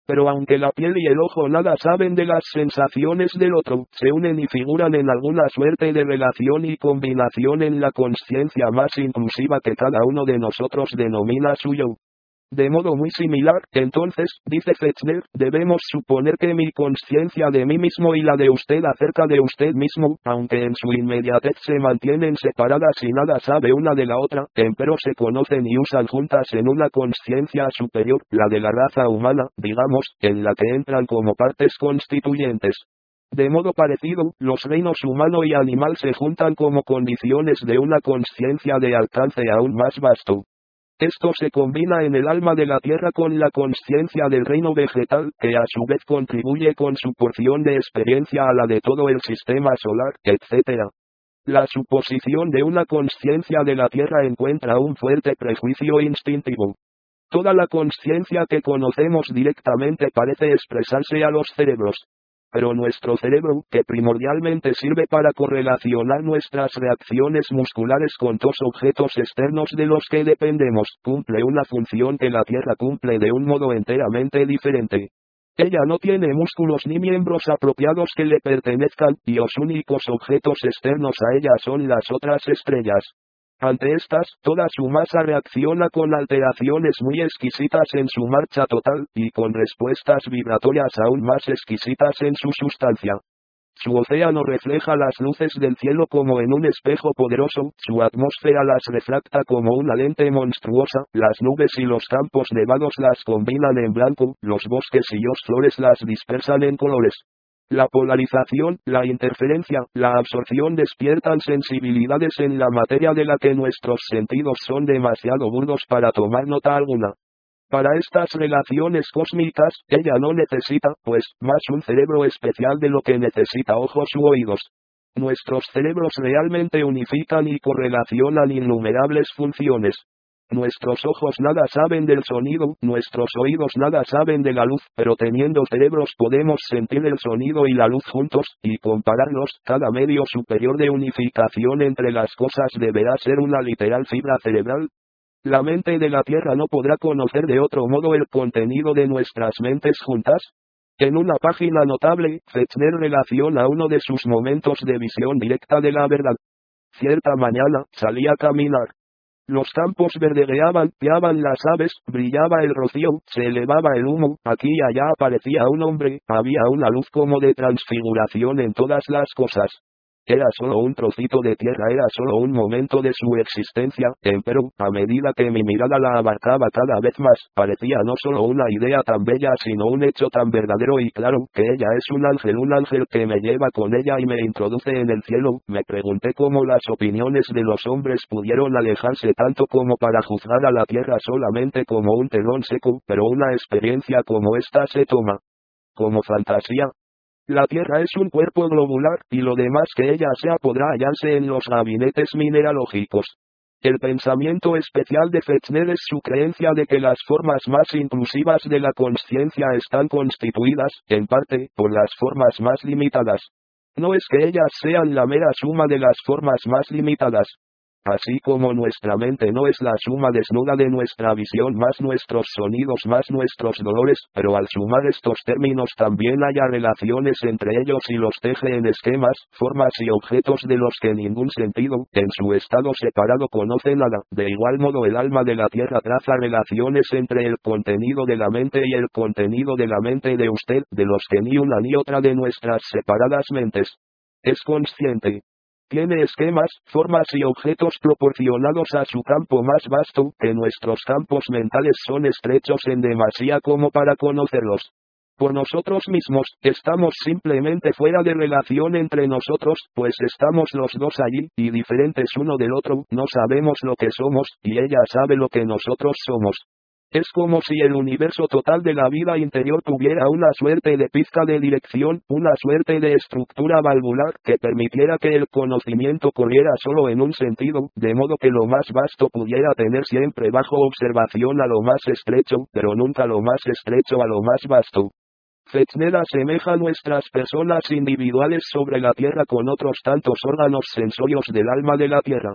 Pero aunque la piel y el ojo nada saben de las sensaciones del otro, se unen y figuran en alguna suerte de relación y combinación en la consciencia más inclusiva que cada uno de nosotros denomina suyo. De modo muy similar, entonces, dice Fechner, debemos suponer que mi conciencia de mí mismo y la de usted acerca de usted mismo, aunque en su inmediatez se mantienen separadas y nada sabe una de la otra, empero se conocen y usan juntas en una conciencia superior, la de la raza humana, digamos, en la que entran como partes constituyentes. De modo parecido, los reinos humano y animal se juntan como condiciones de una conciencia de alcance aún más vasto. Esto se combina en el alma de la tierra con la consciencia del reino vegetal, que a su vez contribuye con su porción de experiencia a la de todo el sistema solar, etcétera. La suposición de una consciencia de la tierra encuentra un fuerte prejuicio instintivo. Toda la consciencia que conocemos directamente parece expresarse a los cerebros. Pero nuestro cerebro, que primordialmente sirve para correlacionar nuestras reacciones musculares con dos objetos externos de los que dependemos, cumple una función que la Tierra cumple de un modo enteramente diferente. Ella no tiene músculos ni miembros apropiados que le pertenezcan, y los únicos objetos externos a ella son las otras estrellas. Ante estas, toda su masa reacciona con alteraciones muy exquisitas en su marcha total, y con respuestas vibratorias aún más exquisitas en su sustancia. Su océano refleja las luces del cielo como en un espejo poderoso, su atmósfera las refracta como una lente monstruosa, las nubes y los campos nevados las combinan en blanco, los bosques y las flores las dispersan en colores. La polarización, la interferencia, la absorción despiertan sensibilidades en la materia de la que nuestros sentidos son demasiado burdos para tomar nota alguna. Para estas relaciones cósmicas, ella no necesita, pues, más un cerebro especial de lo que necesita ojos u oídos. Nuestros cerebros realmente unifican y correlacionan innumerables funciones. Nuestros ojos nada saben del sonido, nuestros oídos nada saben de la luz, pero teniendo cerebros podemos sentir el sonido y la luz juntos, y compararlos. Cada medio superior de unificación entre las cosas deberá ser una literal fibra cerebral. ¿La mente de la Tierra no podrá conocer de otro modo el contenido de nuestras mentes juntas? En una página notable, Fechner relaciona uno de sus momentos de visión directa de la verdad. Cierta mañana, salí a caminar. Los campos verdegueaban, piaban las aves, brillaba el rocío, se elevaba el humo, aquí y allá aparecía un hombre, había una luz como de transfiguración en todas las cosas. Era solo un trocito de tierra, era solo un momento de su existencia, empero, a medida que mi mirada la abarcaba cada vez más, parecía no solo una idea tan bella sino un hecho tan verdadero y claro, que ella es un ángel, un ángel que me lleva con ella y me introduce en el cielo. Me pregunté cómo las opiniones de los hombres pudieron alejarse tanto como para juzgar a la tierra solamente como un telón seco, pero una experiencia como esta se toma como fantasía. La Tierra es un cuerpo globular, y lo demás que ella sea podrá hallarse en los gabinetes mineralógicos. El pensamiento especial de Fechner es su creencia de que las formas más inclusivas de la consciencia están constituidas, en parte, por las formas más limitadas. No es que ellas sean la mera suma de las formas más limitadas. Así como nuestra mente no es la suma desnuda de nuestra visión más nuestros sonidos más nuestros dolores, pero al sumar estos términos también haya relaciones entre ellos y los teje en esquemas, formas y objetos de los que ningún sentido, en su estado separado conoce nada. De igual modo el alma de la tierra traza relaciones entre el contenido de la mente y el contenido de la mente de usted, de los que ni una ni otra de nuestras separadas mentes es consciente. Tiene esquemas, formas y objetos proporcionados a su campo más vasto, que nuestros campos mentales son estrechos en demasía como para conocerlos. Por nosotros mismos, estamos simplemente fuera de relación entre nosotros, pues estamos los dos allí, y diferentes uno del otro, no sabemos lo que somos, y ella sabe lo que nosotros somos. Es como si el universo total de la vida interior tuviera una suerte de pizca de dirección, una suerte de estructura valvular que permitiera que el conocimiento corriera solo en un sentido, de modo que lo más vasto pudiera tener siempre bajo observación a lo más estrecho, pero nunca lo más estrecho a lo más vasto. Fechner asemeja nuestras personas individuales sobre la Tierra con otros tantos órganos sensorios del alma de la Tierra.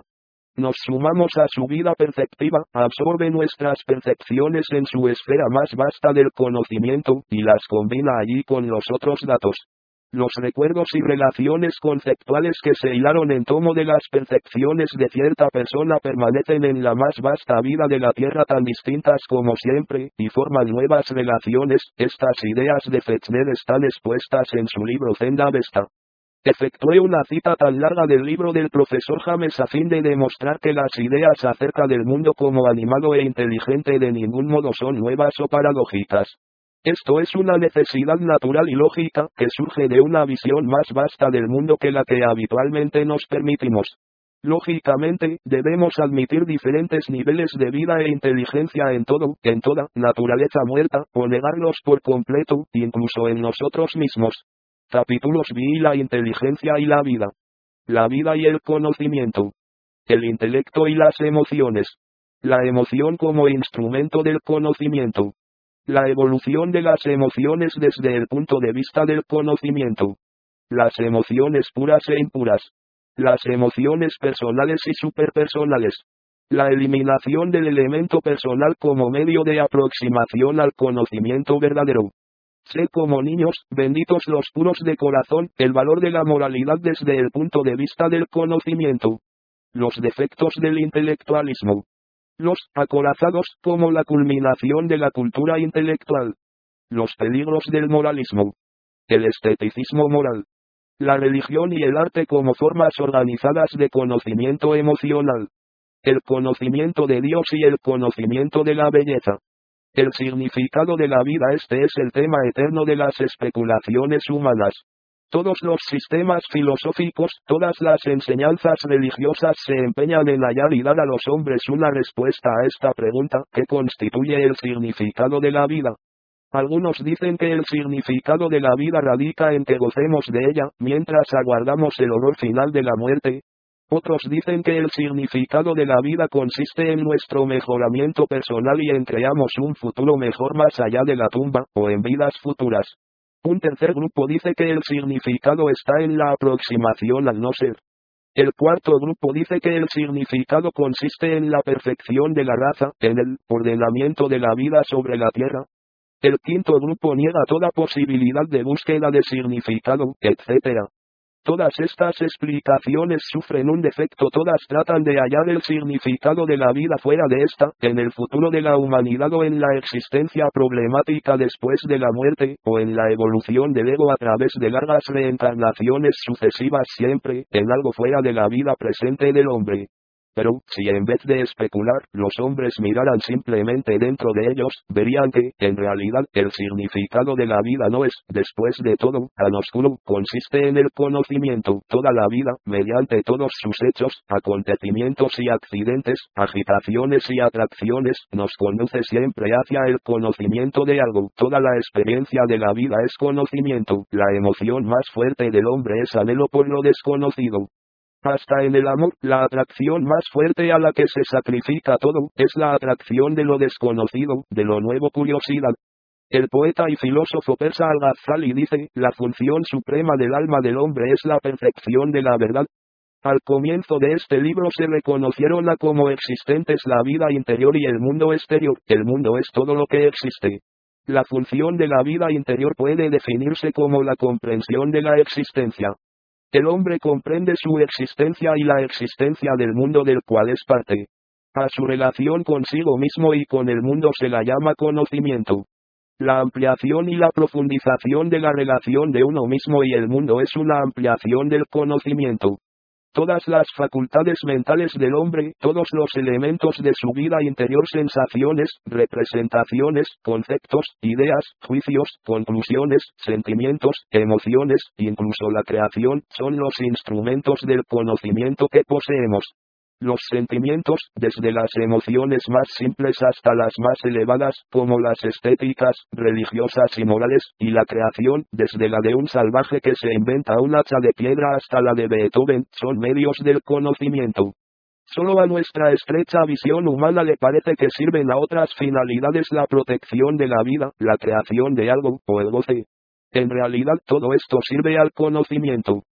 Nos sumamos a su vida perceptiva, absorbe nuestras percepciones en su esfera más vasta del conocimiento, y las combina allí con los otros datos. Los recuerdos y relaciones conceptuales que se hilaron en tomo de las percepciones de cierta persona permanecen en la más vasta vida de la Tierra tan distintas como siempre, y forman nuevas relaciones. Estas ideas de Fechner están expuestas en su libro Zenda Avesta. Efectué una cita tan larga del libro del profesor James a fin de demostrar que las ideas acerca del mundo como animado e inteligente de ningún modo son nuevas o paradójicas. Esto es una necesidad natural y lógica, que surge de una visión más vasta del mundo que la que habitualmente nos permitimos. Lógicamente, debemos admitir diferentes niveles de vida e inteligencia en todo, en toda, naturaleza muerta, o negarlos por completo, incluso en nosotros mismos. Capítulos B y la inteligencia y la vida. La vida y el conocimiento. El intelecto y las emociones. La emoción como instrumento del conocimiento. La evolución de las emociones desde el punto de vista del conocimiento. Las emociones puras e impuras. Las emociones personales y superpersonales. La eliminación del elemento personal como medio de aproximación al conocimiento verdadero. Sed como niños, benditos los puros de corazón, el valor de la moralidad desde el punto de vista del conocimiento. Los defectos del intelectualismo. Los acorazados como la culminación de la cultura intelectual. Los peligros del moralismo. El esteticismo moral. La religión y el arte como formas organizadas de conocimiento emocional. El conocimiento de Dios y el conocimiento de la belleza. El significado de la vida. Este es el tema eterno de las especulaciones humanas. Todos los sistemas filosóficos, todas las enseñanzas religiosas se empeñan en hallar y dar a los hombres una respuesta a esta pregunta, ¿qué constituye el significado de la vida? Algunos dicen que el significado de la vida radica en que gocemos de ella, mientras aguardamos el horror final de la muerte. Otros dicen que el significado de la vida consiste en nuestro mejoramiento personal y en creamos un futuro mejor más allá de la tumba, o en vidas futuras. Un tercer grupo dice que el significado está en la aproximación al no ser. El cuarto grupo dice que el significado consiste en la perfección de la raza, en el ordenamiento de la vida sobre la tierra. El quinto grupo niega toda posibilidad de búsqueda de significado, etcétera. Todas estas explicaciones sufren un defecto, todas tratan de hallar el significado de la vida fuera de esta, en el futuro de la humanidad o en la existencia problemática después de la muerte, o en la evolución del ego a través de largas reencarnaciones sucesivas siempre, en algo fuera de la vida presente del hombre. Pero, si en vez de especular, los hombres miraran simplemente dentro de ellos, verían que, en realidad, el significado de la vida no es, después de todo, tan oscuro, consiste en el conocimiento. Toda la vida, mediante todos sus hechos, acontecimientos y accidentes, agitaciones y atracciones, nos conduce siempre hacia el conocimiento de algo. Toda la experiencia de la vida es conocimiento. La emoción más fuerte del hombre es anhelo por lo desconocido. Hasta en el amor, la atracción más fuerte a la que se sacrifica todo, es la atracción de lo desconocido, de lo nuevo, curiosidad. El poeta y filósofo persa Al-Ghazali dice, la función suprema del alma del hombre es la perfección de la verdad. Al comienzo de este libro se reconocieron a como existentes la vida interior y el mundo exterior. El mundo es todo lo que existe. La función de la vida interior puede definirse como la comprensión de la existencia. El hombre comprende su existencia y la existencia del mundo del cual es parte. A su relación consigo mismo y con el mundo se la llama conocimiento. La ampliación y la profundización de la relación de uno mismo y el mundo es una ampliación del conocimiento. Todas las facultades mentales del hombre, todos los elementos de su vida interior, sensaciones, representaciones, conceptos, ideas, juicios, conclusiones, sentimientos, emociones, incluso la creación, son los instrumentos del conocimiento que poseemos. Los sentimientos, desde las emociones más simples hasta las más elevadas, como las estéticas, religiosas y morales, y la creación, desde la de un salvaje que se inventa un hacha de piedra hasta la de Beethoven, son medios del conocimiento. Solo a nuestra estrecha visión humana le parece que sirven a otras finalidades la protección de la vida, la creación de algo, o el goce. En realidad todo esto sirve al conocimiento.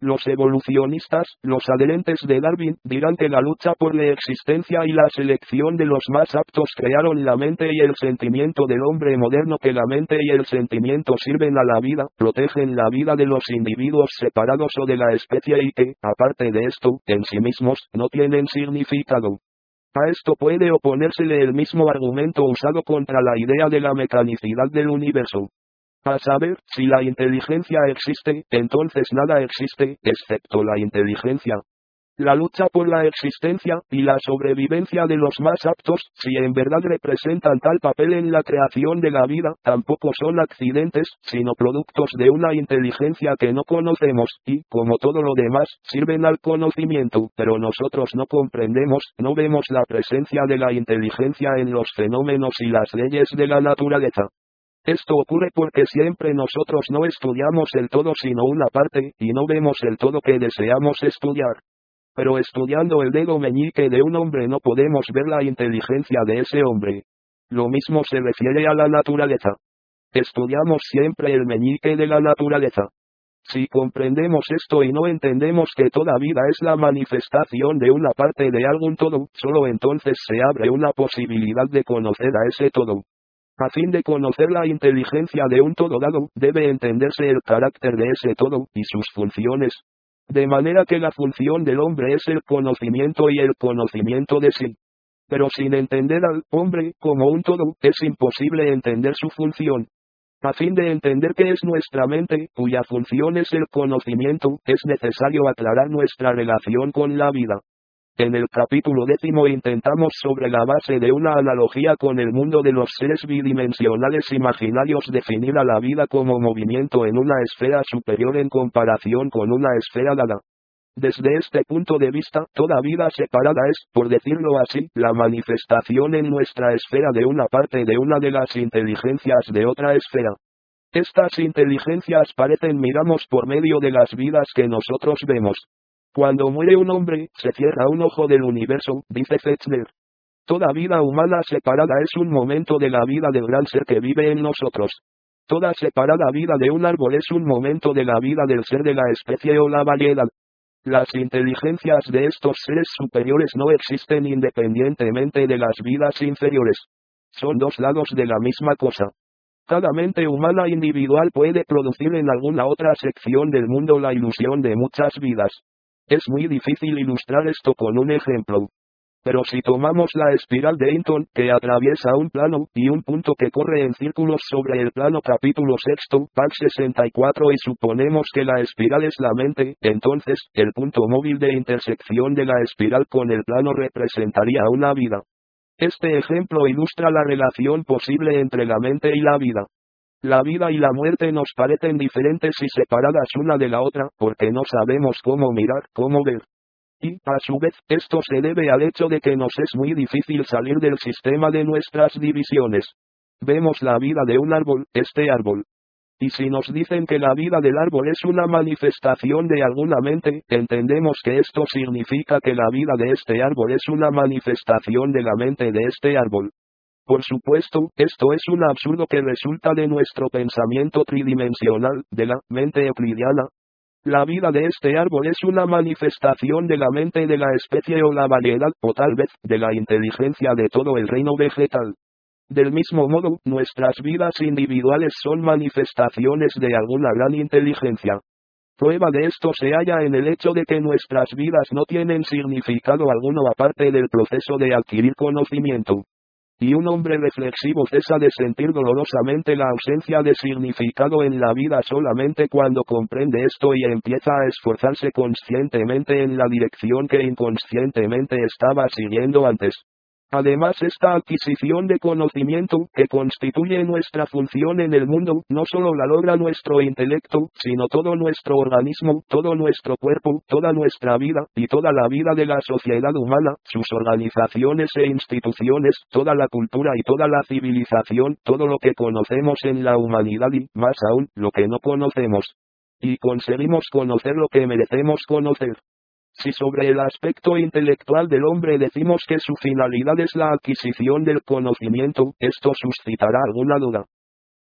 Los evolucionistas, los adherentes de Darwin, dirán que la lucha por la existencia y la selección de los más aptos crearon la mente y el sentimiento del hombre moderno, que la mente y el sentimiento sirven a la vida, protegen la vida de los individuos separados o de la especie y que, aparte de esto, en sí mismos, no tienen significado. A esto puede oponérsele el mismo argumento usado contra la idea de la mecanicidad del universo. A saber, si la inteligencia existe, entonces nada existe, excepto la inteligencia. La lucha por la existencia y la sobrevivencia de los más aptos, si en verdad representan tal papel en la creación de la vida, tampoco son accidentes, sino productos de una inteligencia que no conocemos, y, como todo lo demás, sirven al conocimiento, pero nosotros no comprendemos, no vemos la presencia de la inteligencia en los fenómenos y las leyes de la naturaleza. Esto ocurre porque siempre nosotros no estudiamos el todo sino una parte, y no vemos el todo que deseamos estudiar. Pero estudiando el dedo meñique de un hombre no podemos ver la inteligencia de ese hombre. Lo mismo se refiere a la naturaleza. Estudiamos siempre el meñique de la naturaleza. Si comprendemos esto y no entendemos que toda vida es la manifestación de una parte de algún todo, solo entonces se abre una posibilidad de conocer a ese todo. A fin de conocer la inteligencia de un todo dado, debe entenderse el carácter de ese todo, y sus funciones. De manera que la función del hombre es el conocimiento y el conocimiento de sí. Pero sin entender al hombre como un todo, es imposible entender su función. A fin de entender qué es nuestra mente, cuya función es el conocimiento, es necesario aclarar nuestra relación con la vida. En el capítulo décimo intentamos sobre la base de una analogía con el mundo de los seres bidimensionales imaginarios definir a la vida como movimiento en una esfera superior en comparación con una esfera dada. Desde este punto de vista, toda vida separada es, por decirlo así, la manifestación en nuestra esfera de una parte de una de las inteligencias de otra esfera. Estas inteligencias parecen miramos por medio de las vidas que nosotros vemos. Cuando muere un hombre, se cierra un ojo del universo, dice Fechner. Toda vida humana separada es un momento de la vida del gran ser que vive en nosotros. Toda separada vida de un árbol es un momento de la vida del ser de la especie o la variedad. Las inteligencias de estos seres superiores no existen independientemente de las vidas inferiores. Son dos lados de la misma cosa. Cada mente humana individual puede producir en alguna otra sección del mundo la ilusión de muchas vidas. Es muy difícil ilustrar esto con un ejemplo. Pero si tomamos la espiral de Hinton, que atraviesa un plano, y un punto que corre en círculos sobre el plano capítulo sexto, página sesenta y cuatro y suponemos que la espiral es la mente, entonces, el punto móvil de intersección de la espiral con el plano representaría una vida. Este ejemplo ilustra la relación posible entre la mente y la vida. La vida y la muerte nos parecen diferentes y separadas una de la otra, porque no sabemos cómo mirar, cómo ver. Y, a su vez, esto se debe al hecho de que nos es muy difícil salir del sistema de nuestras divisiones. Vemos la vida de un árbol, este árbol. Y si nos dicen que la vida del árbol es una manifestación de alguna mente, entendemos que esto significa que la vida de este árbol es una manifestación de la mente de este árbol. Por supuesto, esto es un absurdo que resulta de nuestro pensamiento tridimensional, de la mente euclidiana. La vida de este árbol es una manifestación de la mente de la especie o la variedad, o tal vez, de la inteligencia de todo el reino vegetal. Del mismo modo, nuestras vidas individuales son manifestaciones de alguna gran inteligencia. Prueba de esto se halla en el hecho de que nuestras vidas no tienen significado alguno aparte del proceso de adquirir conocimiento. Y un hombre reflexivo cesa de sentir dolorosamente la ausencia de significado en la vida solamente cuando comprende esto y empieza a esforzarse conscientemente en la dirección que inconscientemente estaba siguiendo antes. Además, esta adquisición de conocimiento, que constituye nuestra función en el mundo, no solo la logra nuestro intelecto, sino todo nuestro organismo, todo nuestro cuerpo, toda nuestra vida, y toda la vida de la sociedad humana, sus organizaciones e instituciones, toda la cultura y toda la civilización, todo lo que conocemos en la humanidad y, más aún, lo que no conocemos. Y conseguimos conocer lo que merecemos conocer. Si sobre el aspecto intelectual del hombre decimos que su finalidad es la adquisición del conocimiento, esto suscitará alguna duda.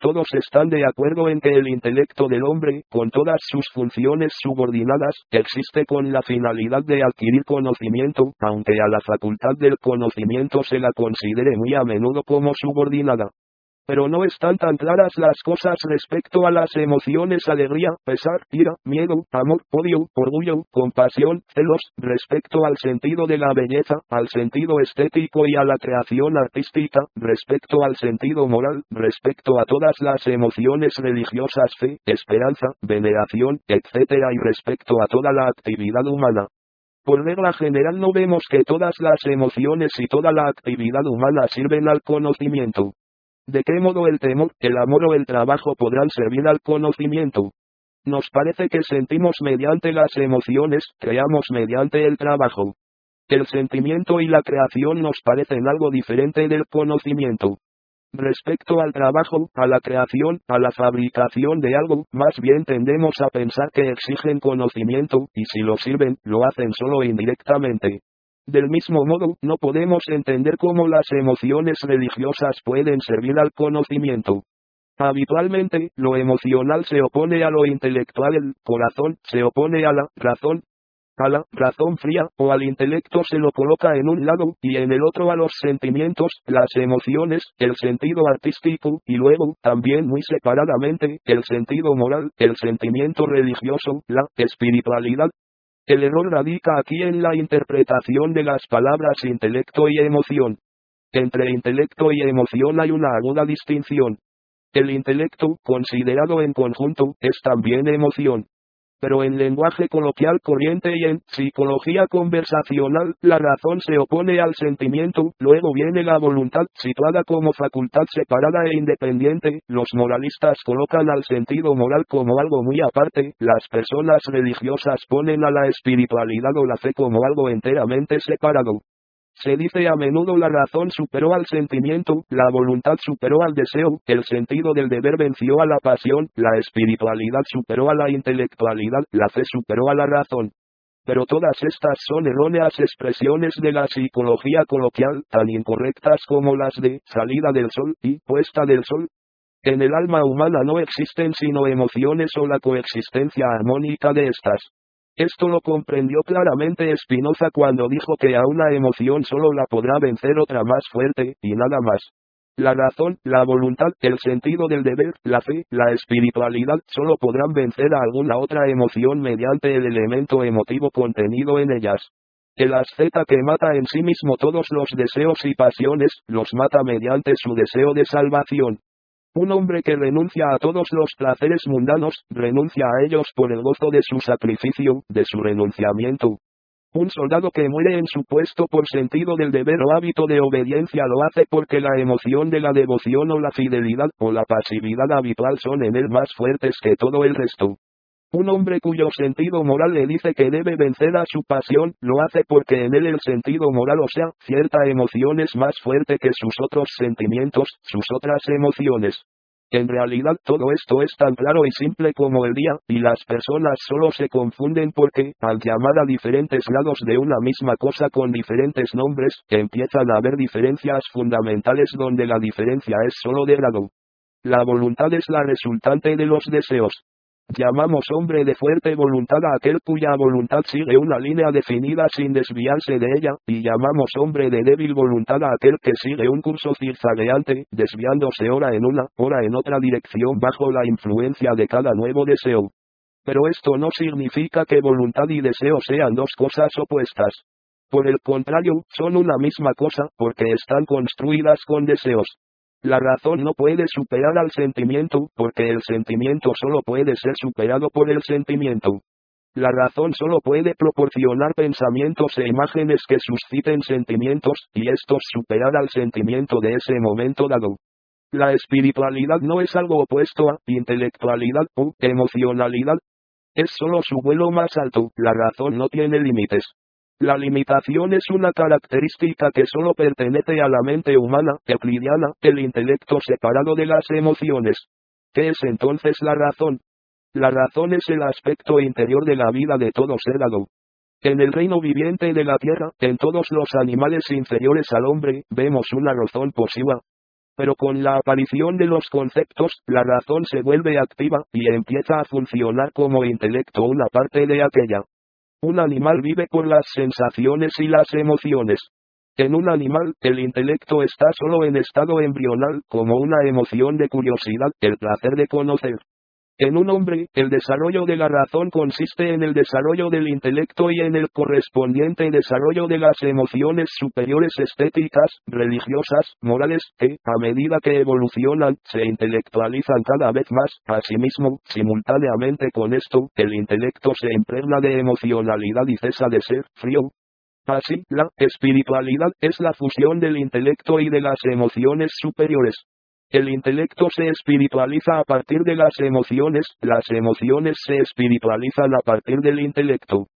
todos están de acuerdo en que el intelecto del hombre, con todas sus funciones subordinadas, existe con la finalidad de adquirir conocimiento, aunque a la facultad del conocimiento se la considere muy a menudo como subordinada. Pero no están tan claras las cosas respecto a las emociones alegría, pesar, ira, miedo, amor, odio, orgullo, compasión, celos, respecto al sentido de la belleza, al sentido estético y a la creación artística, respecto al sentido moral, respecto a todas las emociones religiosas, fe, esperanza, veneración, etcétera y respecto a toda la actividad humana. Por regla general no vemos que todas las emociones y toda la actividad humana sirven al conocimiento. ¿De qué modo el temor, el amor o el trabajo podrán servir al conocimiento? Nos parece que sentimos mediante las emociones, creamos mediante el trabajo. El sentimiento y la creación nos parecen algo diferente del conocimiento. Respecto al trabajo, a la creación, a la fabricación de algo, más bien tendemos a pensar que exigen conocimiento, y si lo sirven, lo hacen solo indirectamente. Del mismo modo, no podemos entender cómo las emociones religiosas pueden servir al conocimiento. Habitualmente, lo emocional se opone a lo intelectual, el corazón se opone a la razón, a la razón fría, o al intelecto se lo coloca en un lado, y en el otro a los sentimientos, las emociones, el sentido artístico, y luego, también muy separadamente, el sentido moral, el sentimiento religioso, la espiritualidad. El error radica aquí en la interpretación de las palabras intelecto y emoción. Entre intelecto y emoción hay una aguda distinción. El intelecto, considerado en conjunto, es también emoción. Pero en lenguaje coloquial corriente y en psicología conversacional, la razón se opone al sentimiento, luego viene la voluntad, situada como facultad separada e independiente, los moralistas colocan al sentido moral como algo muy aparte, las personas religiosas ponen a la espiritualidad o la fe como algo enteramente separado. Se dice a menudo la razón superó al sentimiento, la voluntad superó al deseo, el sentido del deber venció a la pasión, la espiritualidad superó a la intelectualidad, la fe superó a la razón. Pero todas estas son erróneas expresiones de la psicología coloquial, tan incorrectas como las de salida del sol y puesta del sol. En el alma humana no existen sino emociones o la coexistencia armónica de estas. Esto lo comprendió claramente Spinoza cuando dijo que a una emoción solo la podrá vencer otra más fuerte, y nada más. La razón, la voluntad, el sentido del deber, la fe, la espiritualidad, solo podrán vencer a alguna otra emoción mediante el elemento emotivo contenido en ellas. El asceta que mata en sí mismo todos los deseos y pasiones, los mata mediante su deseo de salvación. Un hombre que renuncia a todos los placeres mundanos, renuncia a ellos por el gozo de su sacrificio, de su renunciamiento. Un soldado que muere en su puesto por sentido del deber o hábito de obediencia lo hace porque la emoción de la devoción o la fidelidad o la pasividad habitual son en él más fuertes que todo el resto. Un hombre cuyo sentido moral le dice que debe vencer a su pasión, lo hace porque en él el sentido moral, o sea, cierta emoción es más fuerte que sus otros sentimientos, sus otras emociones. En realidad todo esto es tan claro y simple como el día, y las personas solo se confunden porque, al llamar a diferentes lados de una misma cosa con diferentes nombres, empiezan a haber diferencias fundamentales donde la diferencia es solo de grado. La voluntad es la resultante de los deseos. Llamamos hombre de fuerte voluntad a aquel cuya voluntad sigue una línea definida sin desviarse de ella, y llamamos hombre de débil voluntad a aquel que sigue un curso zigzagueante, desviándose ora en una, ora en otra dirección bajo la influencia de cada nuevo deseo. Pero esto no significa que voluntad y deseo sean dos cosas opuestas. Por el contrario, son una misma cosa, porque están construidas con deseos. La razón no puede superar al sentimiento, porque el sentimiento solo puede ser superado por el sentimiento. La razón solo puede proporcionar pensamientos e imágenes que susciten sentimientos, y estos superar al sentimiento de ese momento dado. La espiritualidad no es algo opuesto a intelectualidad o emocionalidad. Es solo su vuelo más alto, la razón no tiene límites. La limitación es una característica que solo pertenece a la mente humana, euclidiana, el intelecto separado de las emociones. ¿Qué es entonces la razón? La razón es el aspecto interior de la vida de todo ser dado. En el reino viviente de la tierra, en todos los animales inferiores al hombre, vemos una razón posiva. Pero con la aparición de los conceptos, la razón se vuelve activa, y empieza a funcionar como intelecto, una parte de aquella. Un animal vive por las sensaciones y las emociones. En un animal, el intelecto está solo en estado embrional, como una emoción de curiosidad, el placer de conocer. En un hombre, el desarrollo de la razón consiste en el desarrollo del intelecto y en el correspondiente desarrollo de las emociones superiores estéticas, religiosas, morales, que, a medida que evolucionan, se intelectualizan cada vez más. Asimismo, simultáneamente con esto, el intelecto se impregna de emocionalidad y cesa de ser frío. Así, la espiritualidad es la fusión del intelecto y de las emociones superiores. El intelecto se espiritualiza a partir de las emociones, las emociones se espiritualizan a partir del intelecto.